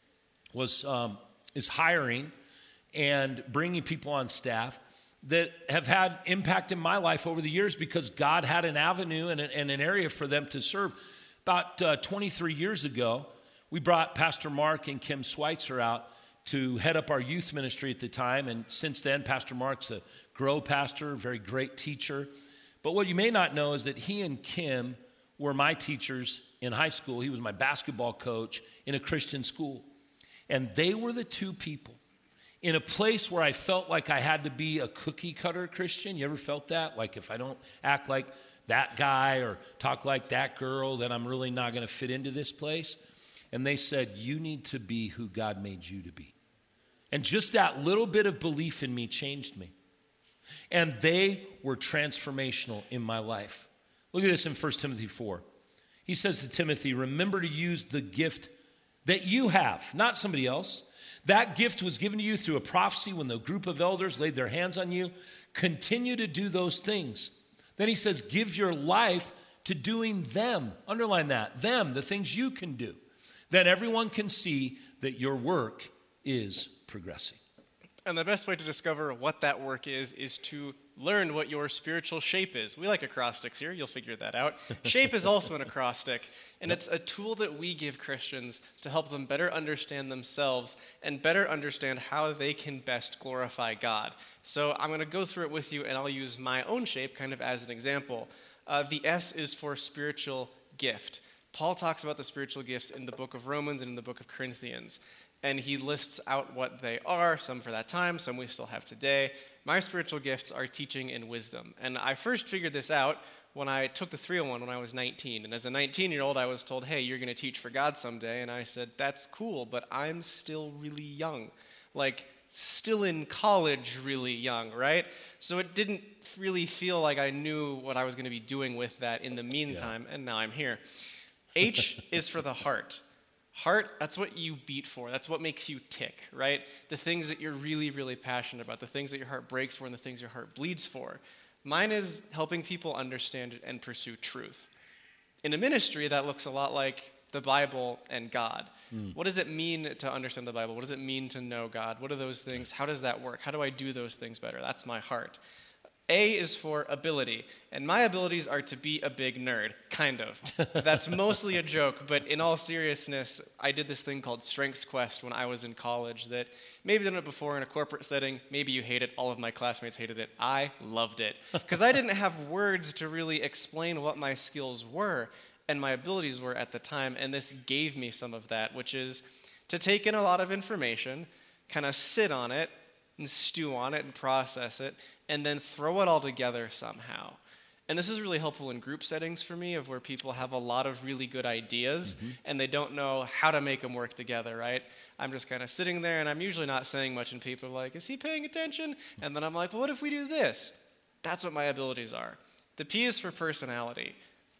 is hiring and bringing people on staff that have had impact in my life over the years because God had an avenue and an area for them to serve. About 23 years ago, we brought Pastor Mark and Kim Schweitzer out to head up our youth ministry at the time. And since then, Pastor Mark's a Grow pastor, very great teacher. But what you may not know is that he and Kim were my teachers in high school. He was my basketball coach in a Christian school. And they were the two people in a place where I felt like I had to be a cookie cutter Christian. You ever felt that? Like if I don't act like that guy or talk like that girl, then I'm really not going to fit into this place. And they said, you need to be who God made you to be. And just that little bit of belief in me changed me. And they were transformational in my life. Look at this in 1 Timothy 4. He says to Timothy, remember to use the gift that you have, not somebody else. That gift was given to you through a prophecy when the group of elders laid their hands on you. Continue to do those things. Then he says, give your life to doing them. Underline that, them, the things you can do. Then everyone can see that your work is progressing. And the best way to discover what that work is to learn what your spiritual shape is. We like acrostics here. You'll figure that out. Shape is also an acrostic, and it's a tool that we give Christians to help them better understand themselves and better understand how they can best glorify God. So I'm going to go through it with you, and I'll use my own shape kind of as an example. The S is for spiritual gift. Paul talks about the spiritual gifts in the book of Romans and in the book of Corinthians. And he lists out what they are, some for that time, some we still have today. My spiritual gifts are teaching and wisdom. And I first figured this out when I took the 301 when I was 19. And as a 19-year-old, I was told, hey, you're going to teach for God someday. And I said, that's cool, but I'm still really young. Like, still in college really young, right? So it didn't really feel like I knew what I was going to be doing with that in the meantime, and now I'm here. H is for the heart. Heart, that's what you beat for. That's what makes you tick, right? The things that you're really, really passionate about, the things that your heart breaks for, and the things your heart bleeds for. Mine is helping people understand and pursue truth. In a ministry, that looks a lot like the Bible and God. What does it mean to understand the Bible? What does it mean to know God? What are those things? How does that work? How do I do those things better? That's my heart. A is for ability, and my abilities are to be a big nerd, kind of. That's mostly a joke, but in all seriousness, I did this thing called Strengths Quest when I was in college that maybe done it before in a corporate setting, maybe you hate it, all of my classmates hated it. I loved it, because I didn't have words to really explain what my skills were and my abilities were at the time, and this gave me some of that, which is to take in a lot of information, kind of sit on it, and stew on it and process it, and then throw it all together somehow. And this is really helpful in group settings for me, of where people have a lot of really good ideas, and they don't know how to make them work together, right? I'm just kind of sitting there, and I'm usually not saying much, and people are like, is he paying attention? And then I'm like, well, what if we do this? That's what my abilities are. The P is for personality.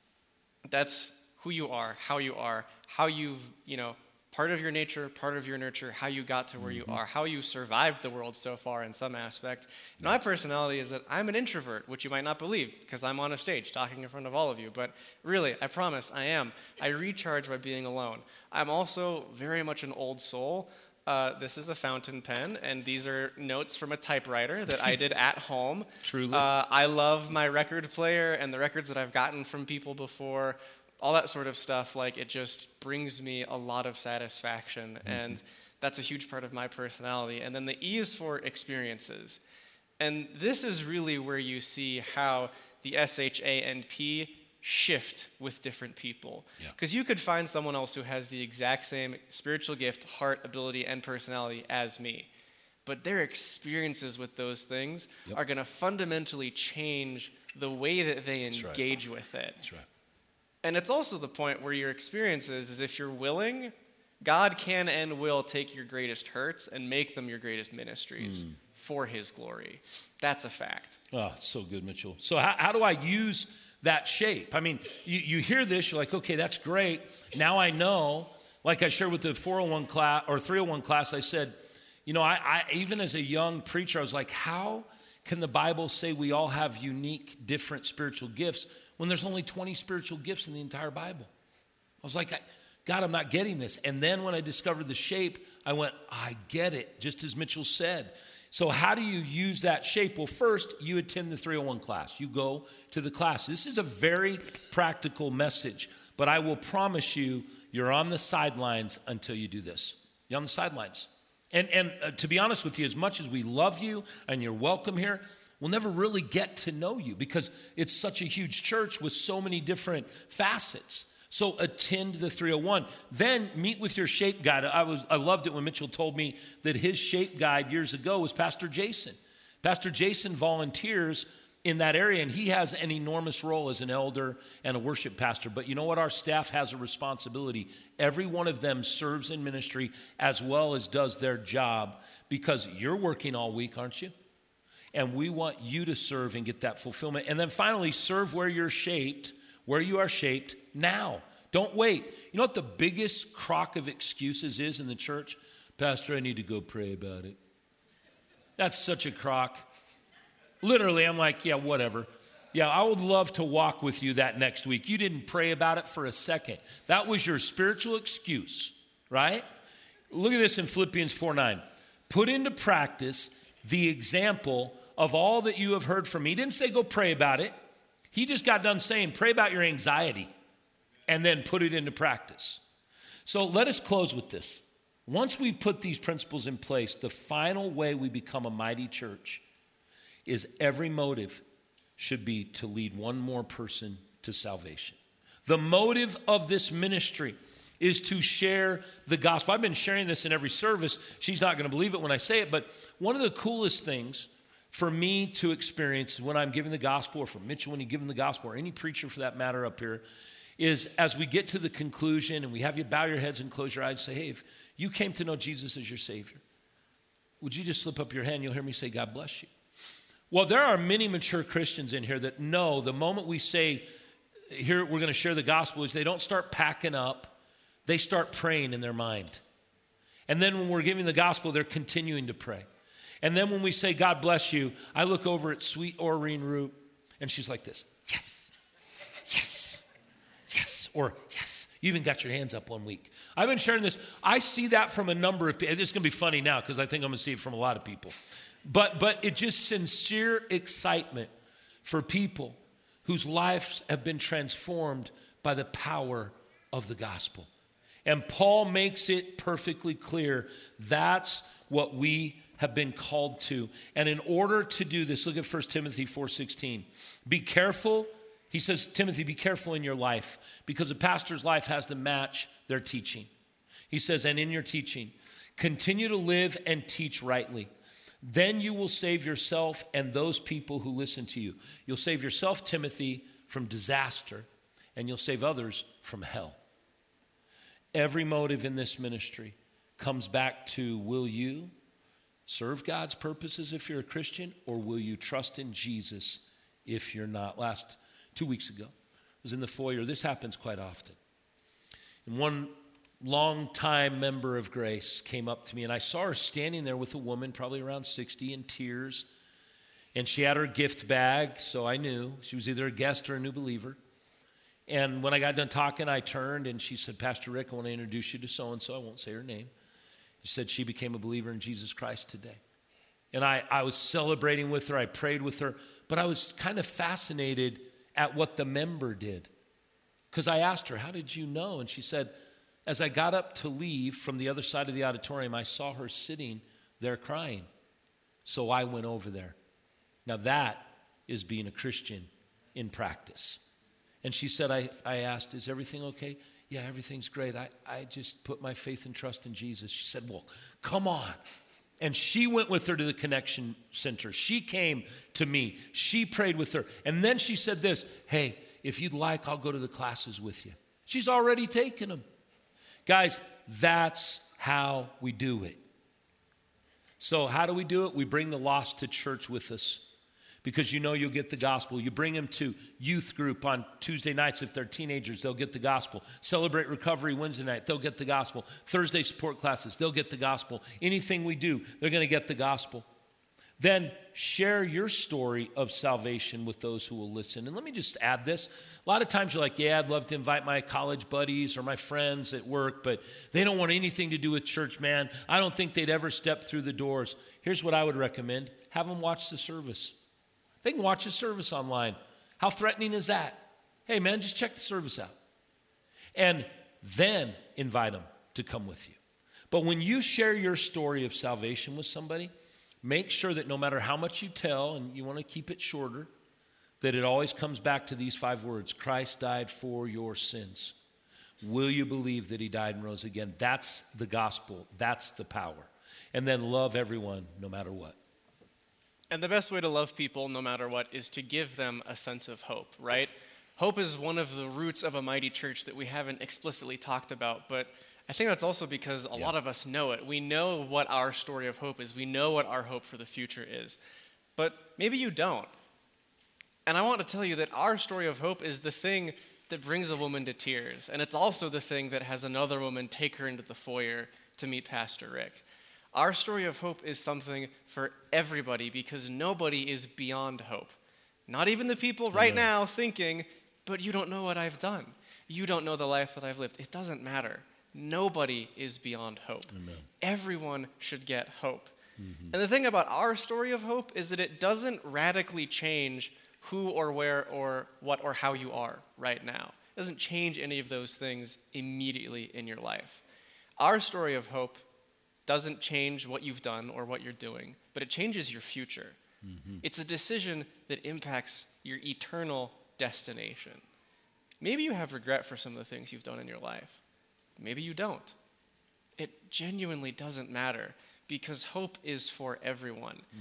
That's who you are, how you've, part of your nature, part of your nurture, how you got to where you are, how you survived the world so far in some aspect. My personality is that I'm an introvert, which you might not believe, because I'm on a stage talking in front of all of you. But really, I promise, I am. I recharge by being alone. I'm also very much an old soul. This is a fountain pen, and these are notes from a typewriter that I did at home. Truly. I love my record player and the records that I've gotten from people before. All that sort of stuff, like, it just brings me a lot of satisfaction, and that's a huge part of my personality. And then the E is for experiences. And this is really where you see how the S, H, A, and P shift with different people. Because you could find someone else who has the exact same spiritual gift, heart, ability, and personality as me. But their experiences with those things are going to fundamentally change the way that they engage with it. That's right. And it's also the point where your experiences is, if you're willing, God can and will take your greatest hurts and make them your greatest ministries for his glory. That's a fact. Oh, so good, Mitchell. So how do I use that shape? I mean, you hear this, you're like, okay, that's great. Now I know, like I shared with the 401 class or 301 class, I said, I even as a young preacher, I was like, how can the Bible say we all have unique, different spiritual gifts when there's only 20 spiritual gifts in the entire Bible? I was like, God, I'm not getting this. And then when I discovered the shape, I went, I get it, just as Mitchell said. So how do you use that shape? Well, first, you attend the 301 class. You go to the class. This is a very practical message, but I will promise you, you're on the sidelines until you do this. You're on the sidelines. And to be honest with you, as much as we love you and you're welcome here, we'll never really get to know you because it's such a huge church with so many different facets. So attend the 301. Then meet with your shape guide. I loved it when Mitchell told me that his shape guide years ago was Pastor Jason. Pastor Jason volunteers in that area, and he has an enormous role as an elder and a worship pastor. But you know what? Our staff has a responsibility. Every one of them serves in ministry as well as does their job, because you're working all week, aren't you? And we want you to serve and get that fulfillment. And then finally, serve where you are shaped now. Don't wait. You know what the biggest crock of excuses is in the church? Pastor, I need to go pray about it. That's such a crock. Literally, I'm like, yeah, whatever. Yeah, I would love to walk with you that next week. You didn't pray about it for a second. That was your spiritual excuse, right? Look at this in Philippians 4:9. Put into practice the example of all that you have heard from me. He didn't say go pray about it. He just got done saying pray about your anxiety and then put it into practice. So let us close with this. Once we've put these principles in place, the final way we become a mighty church is every motive should be to lead one more person to salvation. The motive of this ministry is to share the gospel. I've been sharing this in every service. She's not going to believe it when I say it, but one of the coolest things for me to experience when I'm giving the gospel, or for Mitchell when he's giving the gospel, or any preacher for that matter up here, is as we get to the conclusion and we have you bow your heads and close your eyes and say, hey, if you came to know Jesus as your Savior, would you just slip up your hand? You'll hear me say, God bless you. Well, there are many mature Christians in here that know the moment we say, here we're going to share the gospel, is they don't start packing up, they start praying in their mind. And then when we're giving the gospel, they're continuing to pray. And then when we say, God bless you, I look over at sweet Oreen Root, and she's like this, yes, yes, yes, or yes. You even got your hands up 1 week. I've been sharing this. I see that from a number of people. It's going to be funny now because I think I'm going to see it from a lot of people. But it's just sincere excitement for people whose lives have been transformed by the power of the gospel. And Paul makes it perfectly clear that's what we have been called to. And in order to do this, look at 1 Timothy 4:16. Be careful. He says, Timothy, be careful in your life, because a pastor's life has to match their teaching. He says, and in your teaching, continue to live and teach rightly. Then you will save yourself and those people who listen to you. You'll save yourself, Timothy, from disaster, and you'll save others from hell. Every motive in this ministry comes back to, will you serve God's purposes if you're a Christian, or will you trust in Jesus if you're not? 2 weeks ago, I was in the foyer. This happens quite often. And one longtime member of Grace came up to me, and I saw her standing there with a woman, probably around 60, in tears. And she had her gift bag, so I knew she was either a guest or a new believer. And when I got done talking, I turned, and she said, Pastor Rick, I want to introduce you to so-and-so. I won't say her name. She said she became a believer in Jesus Christ today. And I was celebrating with her. I prayed with her. But I was kind of fascinated at what the member did. Because I asked her, how did you know? And she said, as I got up to leave from the other side of the auditorium, I saw her sitting there crying. So I went over there. Now that is being a Christian in practice. And she said, I asked, is everything okay? Yeah, everything's great. I just put my faith and trust in Jesus. She said, well, come on. And she went with her to the Connection Center. She came to me. She prayed with her. And then she said this, hey, if you'd like, I'll go to the classes with you. She's already taken them. Guys, that's how we do it. So how do we do it? We bring the lost to church with us, because you know you'll get the gospel. You bring them to youth group on Tuesday nights. If they're teenagers, they'll get the gospel. Celebrate Recovery Wednesday night, they'll get the gospel. Thursday support classes, they'll get the gospel. Anything we do, they're going to get the gospel. Then share your story of salvation with those who will listen. And let me just add this. A lot of times you're like, yeah, I'd love to invite my college buddies or my friends at work, but they don't want anything to do with church, man. I don't think they'd ever step through the doors. Here's what I would recommend. Have them watch the service. They can watch the service online. How threatening is that? Hey, man, just check the service out. And then invite them to come with you. But when you share your story of salvation with somebody, make sure that no matter how much you tell, and you want to keep it shorter, that it always comes back to these 5 words: Christ died for your sins. Will you believe that he died and rose again? That's the gospel. That's the power. And then love everyone no matter what. And the best way to love people, no matter what, is to give them a sense of hope, right? Hope is one of the roots of a mighty church that we haven't explicitly talked about, but I think that's also because a lot of us know it. We know what our story of hope is. We know what our hope for the future is. But maybe you don't. And I want to tell you that our story of hope is the thing that brings a woman to tears. And it's also the thing that has another woman take her into the foyer to meet Pastor Rick. Our story of hope is something for everybody, because nobody is beyond hope. Not even the people right now thinking, but you don't know what I've done. You don't know the life that I've lived. It doesn't matter. Nobody is beyond hope. Amen. Everyone should get hope. Mm-hmm. And the thing about our story of hope is that it doesn't radically change who or where or what or how you are right now. It doesn't change any of those things immediately in your life. Our story of hope doesn't change what you've done or what you're doing, but it changes your future. Mm-hmm. It's a decision that impacts your eternal destination. Maybe you have regret for some of the things you've done in your life. Maybe you don't. It genuinely doesn't matter, because hope is for everyone.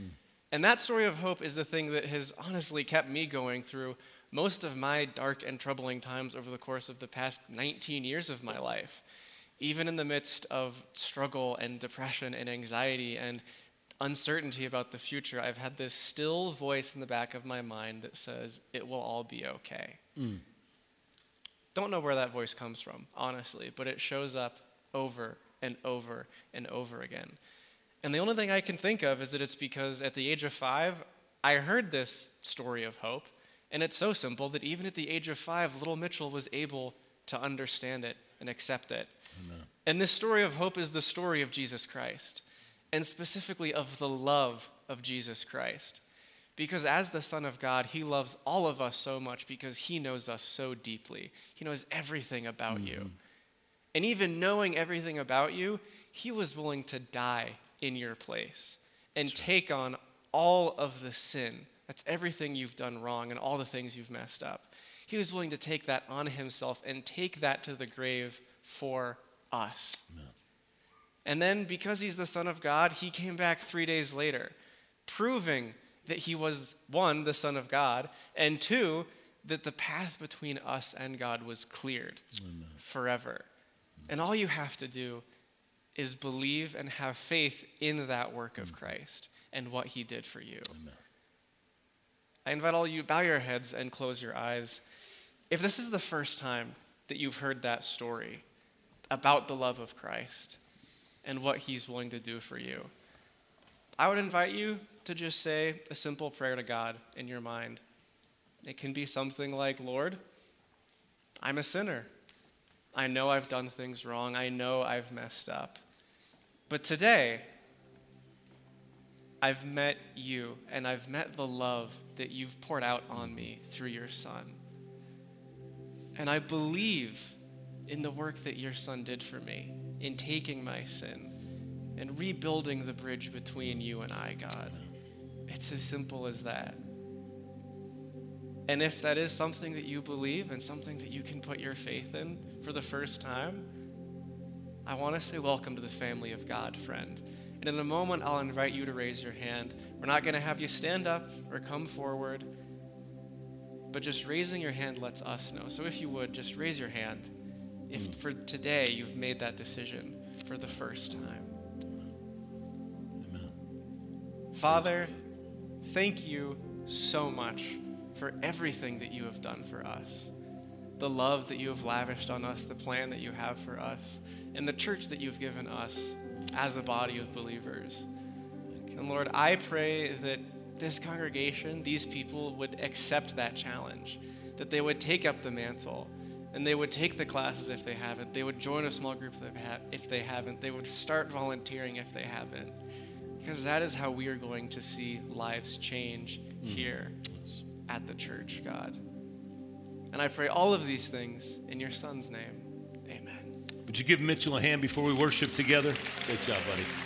And that story of hope is the thing that has honestly kept me going through most of my dark and troubling times over the course of the past 19 years of my life. Even in the midst of struggle and depression and anxiety and uncertainty about the future, I've had this still voice in the back of my mind that says, it will all be okay. Don't know where that voice comes from, honestly, but it shows up over and over and over again. And the only thing I can think of is that it's because at the age of 5, I heard this story of hope, and it's so simple that even at the age of 5, little Mitchell was able to understand it and accept it. Amen. And this story of hope is the story of Jesus Christ, and specifically of the love of Jesus Christ. Because as the Son of God, he loves all of us so much because he knows us so deeply. He knows everything about you. And even knowing everything about you, he was willing to die in your place and take on all of the sin. That's everything you've done wrong and all the things you've messed up. He was willing to take that on himself and take that to the grave for us. Amen. And then because he's the Son of God, he came back 3 days later, proving that he was, 1, the Son of God, and 2, that the path between us and God was cleared forever. And all you have to do is believe and have faith in that work of Christ and what he did for you. Amen. I invite all you, bow your heads and close your eyes. If this is the first time that you've heard that story about the love of Christ and what he's willing to do for you, I would invite you to just say a simple prayer to God in your mind. It can be something like, Lord, I'm a sinner. I know I've done things wrong. I know I've messed up. But today, I've met you, and I've met the love that you've poured out on me through your Son. And I believe in the work that your Son did for me, in taking my sin and rebuilding the bridge between you and I, God. It's as simple as that. And if that is something that you believe and something that you can put your faith in for the first time, I want to say welcome to the family of God, friend. And in a moment, I'll invite you to raise your hand. We're not going to have you stand up or come forward, but just raising your hand lets us know. So if you would, just raise your hand if for today you've made that decision for the first time. Amen. Father, thank you so much for everything that you have done for us. The love that you have lavished on us, the plan that you have for us, and the church that you've given us as a body of believers. And Lord, I pray that this congregation, these people would accept that challenge, that they would take up the mantle, and they would take the classes if they haven't. They would join a small group if they haven't. They would start volunteering if they haven't. Because that is how we are going to see lives change here at the church, God. And I pray all of these things in your Son's name. Amen. Would you give Mitchell a hand before we worship together? Great job, buddy.